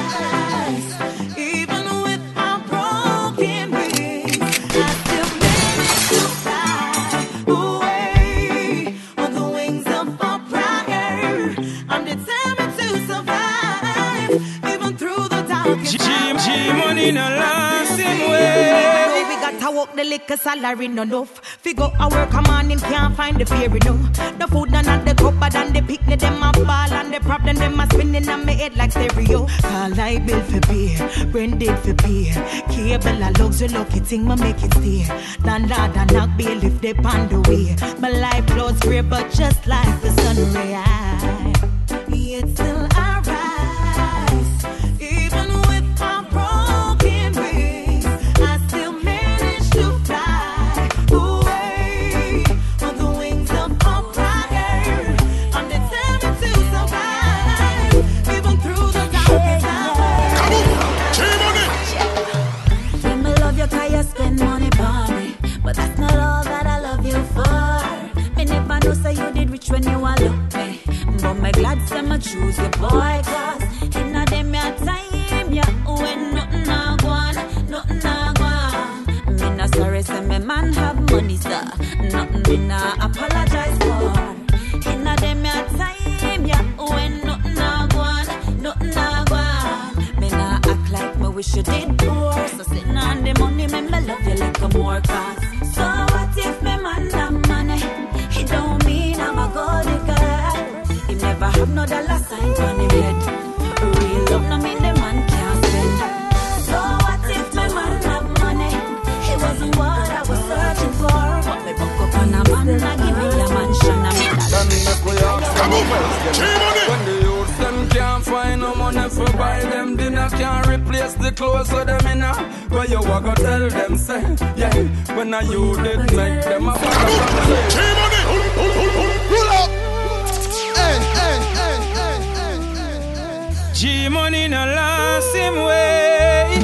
hey. Even with my broken wings, I still manage to fly away on the wings of a prayer. I'm determined to survive, even through the darkest times. G money no last him way. We got to work the liquor salary no enough. Figure our work a man him can't find the fear enough. The food none of the cupboard and the picnic them a ball and the problem them a spinning on my head like stereo. Call light bill for pay, rent it for pay. Cable a luxury lucky thing ma make it stay. Landlord and knock bail if they pound the way. My life close grey but just like the sun ray. It's still I rise, even with my broken wings. I still manage to fly away on the wings of a prayer. I'm determined to survive, even through the darkest hours. Yeah, me love you 'cause you spend money on me, but that's not all that I love you for. Me never know say you did rich when you are look me, but me glad say me choose your boy 'cause inna them your time, yeah, when nothing a go on, nothing a go on. Me not sorry say me man have money, sir. Nothing me nah apologize for. Inna them your time, yeah, when nothing a go on, nothing a go on. Me nah act like me wish you did poor. So sitting on the money, me me love you like a more cause. So what if me man have money? It don't mean I'm a gold girl. He never have no dollar sign on him head. Real love no mean the man can't spend. So what if my man have money? He wasn't what I was searching for. But me buck up on a man and give me a mansion. I mean that. Then make we ask them a question. When the youth them can't find no money for buy them dinner, can't replace the clothes of them inna. Where you a go tell them say, yeah, when a you did make them a bag of promises. G money, pull up. Hey, hey, hey, hey, hey, hey. G money no last him way.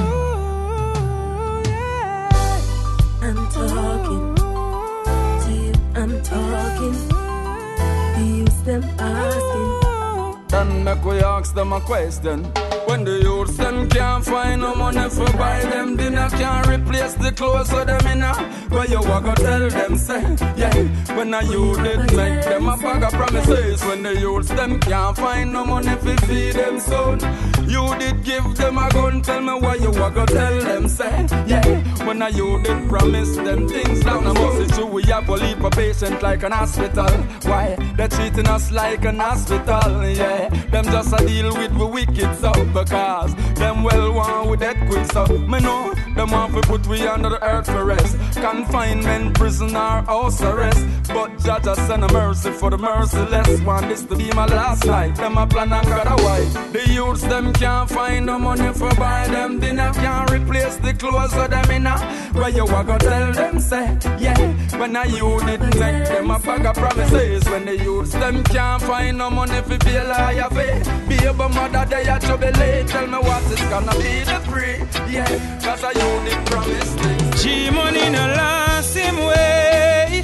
I'm talking to you, I'm talking. The youths them asking. Then make we ask them a question. When the youths them can't find no money for buy them dinner, can't replace the clothes of them inna. Where you a go tell them say, yeah, when a you did make them a bag of promises. When the youths them can't find no money for feed them son, you did give them a gun. Tell me why you a go tell them say, yeah, when a you did promise them things down. I must say true, we have a leap a patient like an hospital. Why they treating us like an hospital? Yeah, them just a deal with the wicked so. Because them well want with that quick, so me know them want to put we under the earth for rest. Confinement, prison or house arrest. But judge us send a mercy for the merciless. Want this to be my last night. Them a plan and got a wife. The youths them can't find no money for buy them dinner, can't replace the clothes of them inna. Where you a go tell them say, yeah, when a unit make them a bag of promises. When the youths them can't find no money fi pay lawyer fee. Baby mother they a jubilate. Tell me what is gonna be the free. Yeah, cause a unit promise things. G money no last him way.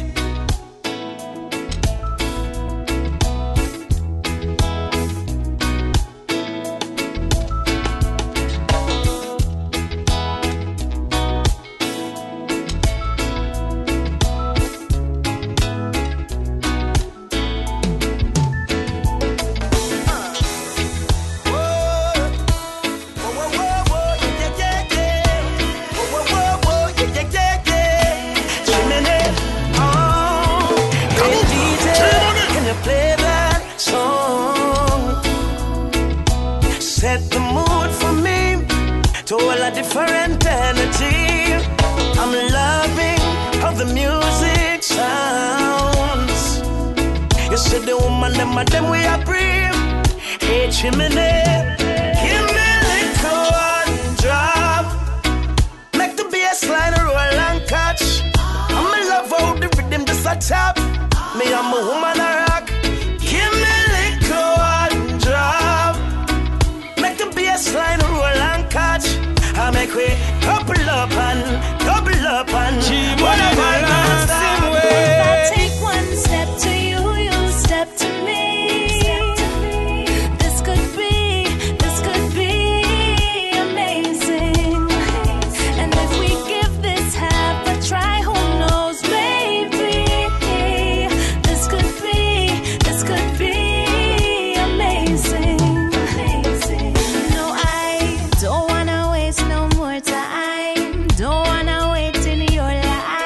Different energy. I'm loving how the music sounds. You see the woman, them and them we are brave. Hey, chimney, give me a little one drop. Make the bass line roll and catch. I'm in love how the rhythm just a tap. Me, I'm a woman a rock. Give me a little one drop. Make the bass line roll and catch. I make we couple up and double up and whatever I stop. If I take one step to you, you step to me. This could be, this could be amazing. And if we give this half a try, who knows, baby? This could be, this could be amazing. No, I don't wanna waste no more time. Don't wanna wait in your life.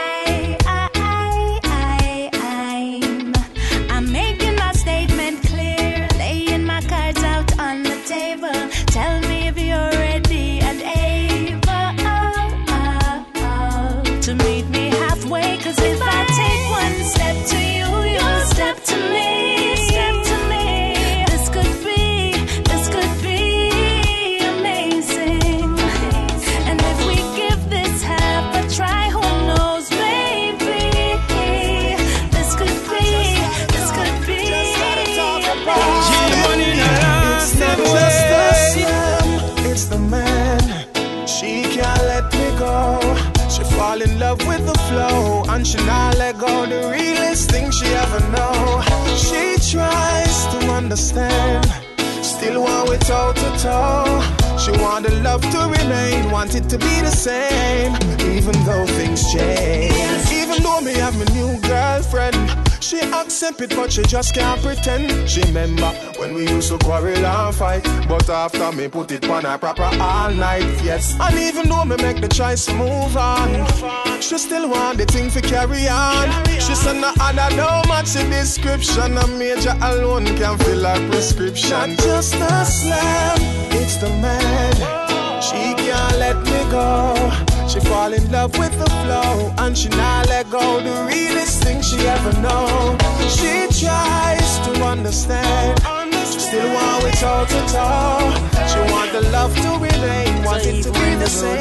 I'm, I'm making my statement clear, laying my cards out on the table. Tell me if you're ready and able to meet me halfway. Cause if I take one step to you, you'll step to me. Step to me. This could be, this could be amazing. And if we give this half a try, who knows, baby? This could be, this could be G-Money no last It's not him just the way. slam, it's the man. She can't let me go. She fall in love with the flow, and she not let go. The realest thing she ever know. She tries to understand, still want it toe to toe. She want the love to remain, want it to be the same, even though things change. Even though me have my new girlfriend, she accept it, but she just can't pretend. She remember when we used to quarrel and fight, but after me put it on her proper all night, yes. And even though me make the choice to move on, she still want the thing to carry on. She said no other don't match the description, a major alone can fill her prescription. Not just a slam, it's the man. She can't let me go. She fall in love with the flow, and she not let go. The realest thing she ever know. She tries to understand, still want it toe to toe. She want the love to remain, want it to be the same.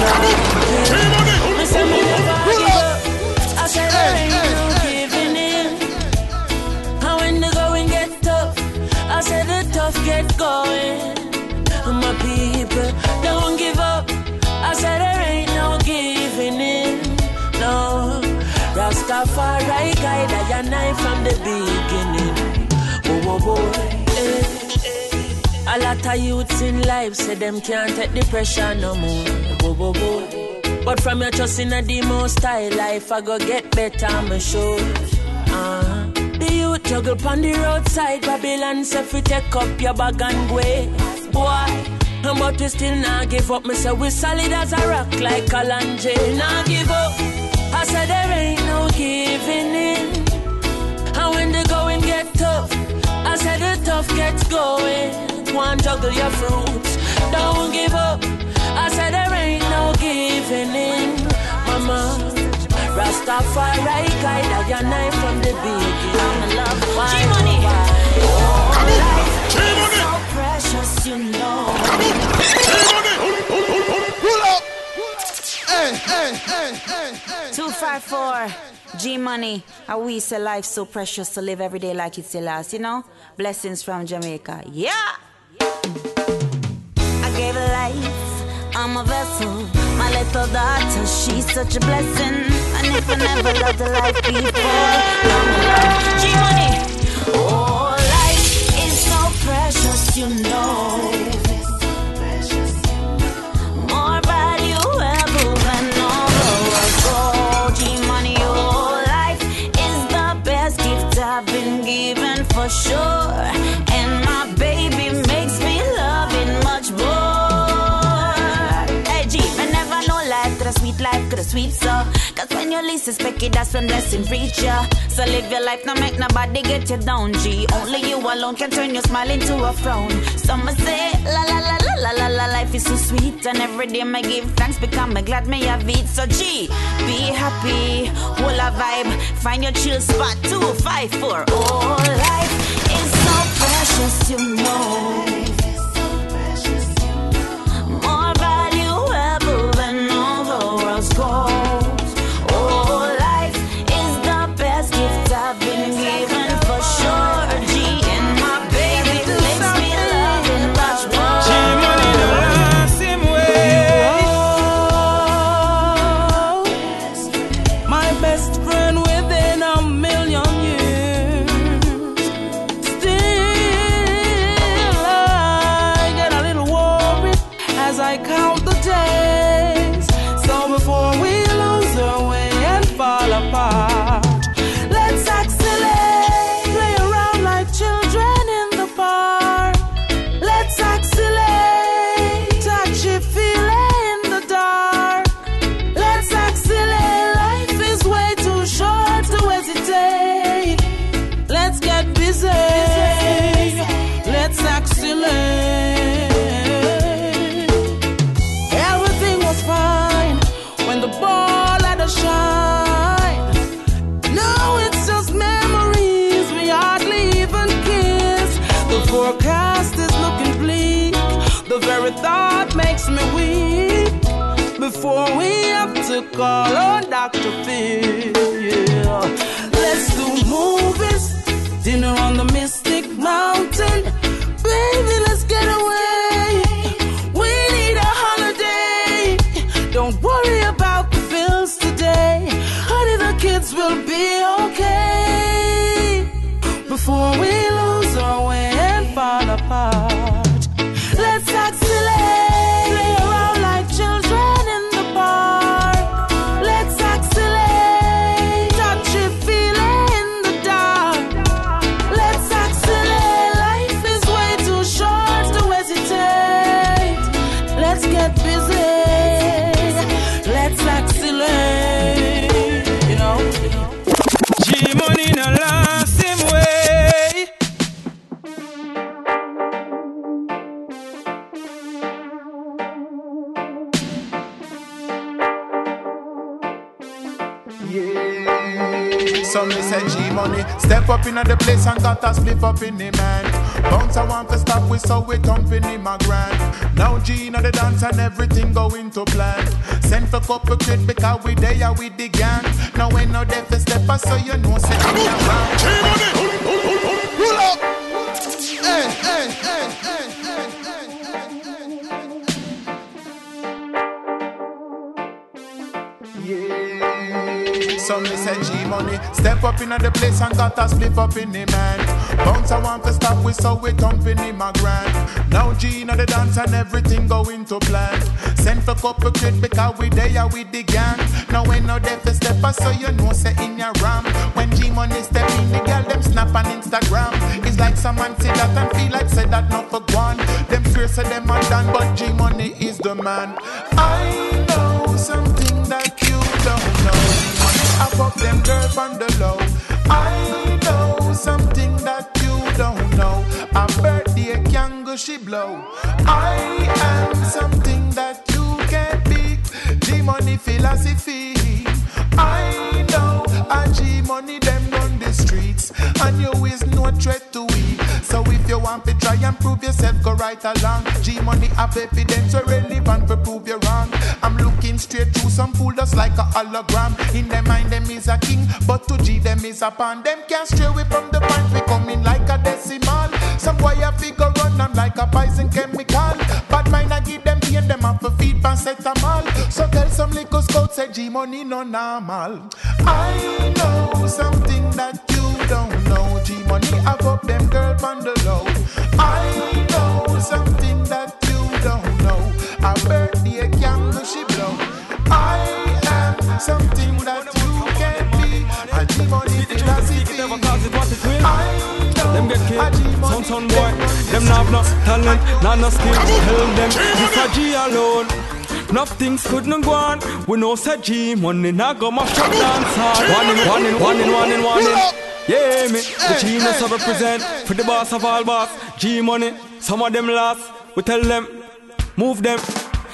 I said me never give up. I said there ain't no giving in. And when the going gets tough, I said the tough get going. My people don't give up. I said there ain't no giving in. No, Rastafari guide I and I from the beginning. Whoa, whoa, whoa. Eh, eh. A lot of youths in life say them can't take the pressure no more. Whoa, whoa, whoa. But from your trust in a demo style life, I go get better, I'm sure. Uh-huh. The youth juggle on the roadside, Babylon say if we take up your bag and go. Boy, but we still not give up. Me say we solid as a rock like Kalanje. Not give up. I said there ain't no giving in. And when the going get tough, I said the tough gets going. One juggle your fruits, don't give up. I said there ain't no giving in, mama. Rastafari guide I and I from the beginning. Love why G-Money. Life is so precious, you know. Pull up. hey, hey, hey, hey, hey. two five four G Money. How we say life so precious to live every day like it's the last, you know? Blessings from Jamaica. Yeah! I gave her life, I'm a vessel. My little daughter, she's such a blessing. And if I never loved a life before, I'm alive. G Money! Oh, life is so precious, you know. More valuable than all the gold. G Money, oh, life is the best gift I've been given for sure. And my baby makes me love it much more. Hey G, I never know life could a sweet life, could a sweet so. Cause when you least suspect it, that's when blessing reach ya. So live your life, now make nobody get you down, G. Only you alone can turn your smile into a frown. Some say, la la la la la la la, life is so sweet. And every day I give thanks, become me glad me have it. So G, be happy, hold a vibe, find your chill spot, two, five, four. Oh, life is so precious, you know. More valuable than all the world's gold. Oh, life is the best gift I've been given for sure. G and my baby makes me love it much more. G Money the last same way. Oh, my best friend within a million years. Still I get a little worried as I count the days. So before we lose our way and fall apart, let's accelerate, play around like children in the park. Let's accelerate, touch it, feel it in the dark. Let's accelerate, life is way too short to hesitate. Let's get busy, let's accelerate. Everything was fine when the ball had a shine. Now it's just memories, we hardly even kiss. The forecast is looking bleak, the very thought makes me weak. Before we have to call on Doctor Phil, yeah. Let's do movies, dinner on the Mystic Mountain. Baby, let's get away, we need a holiday. Don't worry about the bills today, honey, the kids will be okay. Before we lose our way and fall apart, let's accelerate, play around like children in the park. Let's accelerate, touch it, feel it in the dark. Let's accelerate, life is way too short to hesitate. Let's get busy, let's accelerate, you know. G Money no last same way. Some me say G Money, step up in the place and got a split up in the man. Bounce I want to stop with, so we thumping in my grand. Now G in the dance and everything going to plan. Send for couple quid because we there with the gang. Now when no death to step up, so you know say me around. G Money, pull up. Hey, hey, hey, hey, hey, Some me say G Money, step up in the place and got a split up in the man. Bounce I want to stop with, so we thumping in my grand. Now G in the dance and everything going to plan. Send for couple quid because we there with the gang. Now when no death to step up, so you know say in your ram. When G Money step in, the girl them snap on Instagram. It's like someone say that and feel like say that not for one. Them fear say them are done, but G Money is the man. I know something that you don't know. I fuck them girl on the low. I know something that you don't know. A birthday kangaroo she blow. I am something that you can't beat. G Money philosophy. I know a G Money them on the streets, and you is no threat to we. So if you want to try and prove yourself, go right along. G Money have evidence or relevant to prove you wrong. I'm looking straight through some fool just like a hologram. In their mind them is a king, but to G them is a pawn. Them can't stray away from the point, we come in like a decimal. Some boy a figure run them like a poison chemical. Bad mind I give them pain, them have to feed paracetamol. So tell some little scouts say G Money no normal. I know something that you don't know. G Money have up them girl on the low. I know something that you don't know. A birthday candle she blow. I am something that you can't be. A G Money philosophy. I them get killed, son son boy. Them not have no talent, not no skill. Tell them if a G alone, nothing's couldn't go on. We know said G Money not go mash up dance hard. One in, one in, one in, one in, one in. Yeah, me, the G must represent for the boss of all boss. G Money, some of them last. We tell them, move them.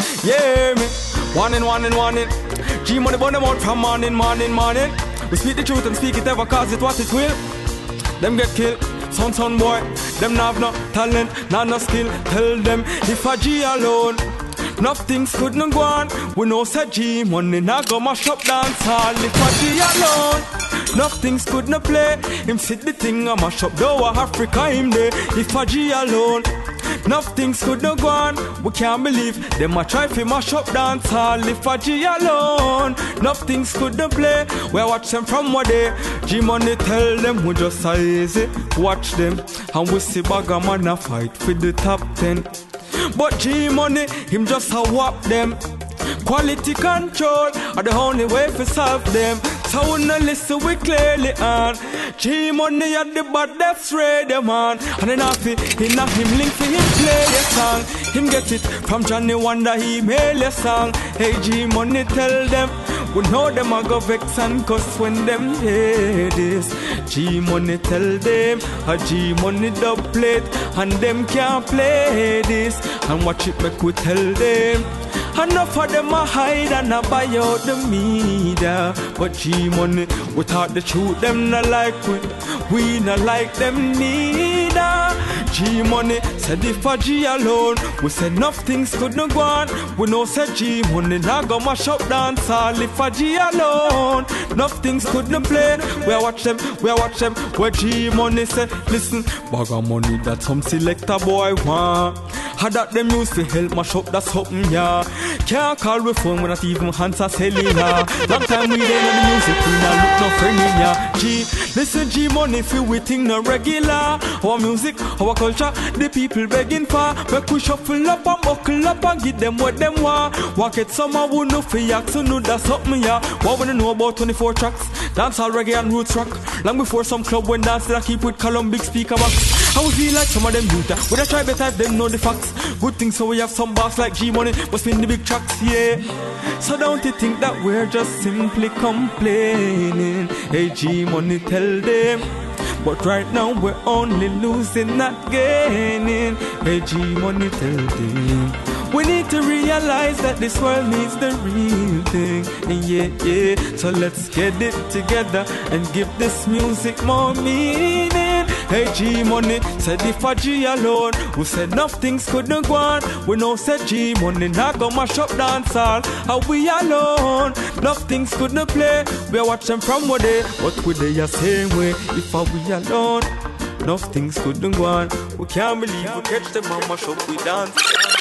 Yeah, me, one in, one in, one in. G Money burn them out from morning, morning, morning. We speak the truth and speak it ever cause it what it will. Them get killed, son son boy. Them not have no talent, not no skill. Tell them if a G alone, nothing's couldn't go on. We know said G Money not go mash up dance hall. If a G alone, nothing's couldn't play. Him sit the thing and mash up though Africa him there. If a G alone, nothing's couldn't go on. We can't believe them a try to mash up dance hall. If a G alone, nothing's couldn't play. We watch them from one day. G Money tell them we just a easy. Watch them and we see Bagger man a fight for the top ten. But G Money, him just a whop them. Quality control are the only way to solve them. So when I listen we clearly on. G Money at the baddest radio man. And then after he not him link for him play a song. Him get it from Johnny Wonder, he mail a song. Hey G Money tell them, we know them a go vex and cuss when them hear this. G Money tell them, a G Money dub plate, and them can't play this. And watch it make we tell them. Enough of them a hide and a buy out the media. But G Money, we thought the truth, them not like we. We not like them neither. G Money said if a G alone, we said nothing's couldn't go on. We know said G Money not go mash up dance hall. If a G alone, nothing's couldn't play. We watch them, we watch them. Where G Money said, listen, Bagger Money that some selector boy want. Had that them used to help mash up that something, yeah. Can't call with phone when not even hands are selling, yeah. Long time we there on the music, we not look no friend in, yeah. G, listen G Money feel we think no regular. Our music, our culture, the people begging for. Make we shuffle up and buckle up and give them what them want. Walk it summer, we know for yak, so know that's something, yeah. What when you know about twenty-four tracks? Dance all reggae and roots rock. Long before some club when dance that I keep with column big speaker box. I would feel like some of them youth, would I try better if them know the facts. Good thing so we have some boss like G Money, but spin the big tracks, yeah. So don't you think that we're just simply complaining? Hey G Money tell them, but right now we're only losing, not gaining. Hey G Money tell them, we need to realize that this world needs the real thing. And yeah, yeah, so let's get it together and give this music more meaning. Hey G Money said if a G alone, who said nothing's couldn't go on. We know said G Money not go mash up dance hall. How we alone, nothing's couldn't play. We watch them from one day, but we they are same way. If a we alone, nothing's couldn't go on. We can't believe we catch them and mash up we dance.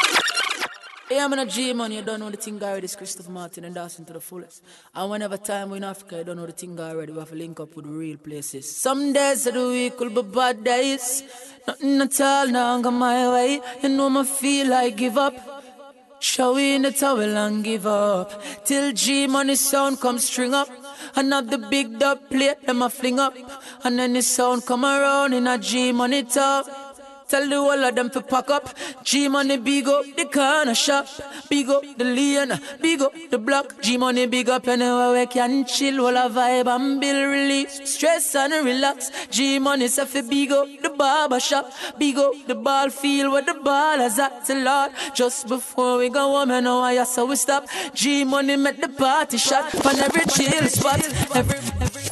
Hey, I'm in a G Money, you don't know the thing already. It's Christopher Martin and dancing to the fullest. And whenever time we're in Africa, you don't know the thing already. We have to link up with real places. Some days of the week will be bad days. Nothing at all now go my way. You know me feel like give up. Show in the towel and give up. Till G Money sound come string up. And have the big dub plate, them a fling up. And then the sound come around in a G Money top. Tell the whole of them to pack up. G Money big up the corner shop. Big up the lane, big up the block. G Money big up anywhere we can chill. While a vibe and build release. Stress and relax. G Money say fi big up the barber shop. Big up the ball field where the ball is at a lot. Just before we go home, you know why so we stop. G Money make the party shot. On every chill spot. Every, every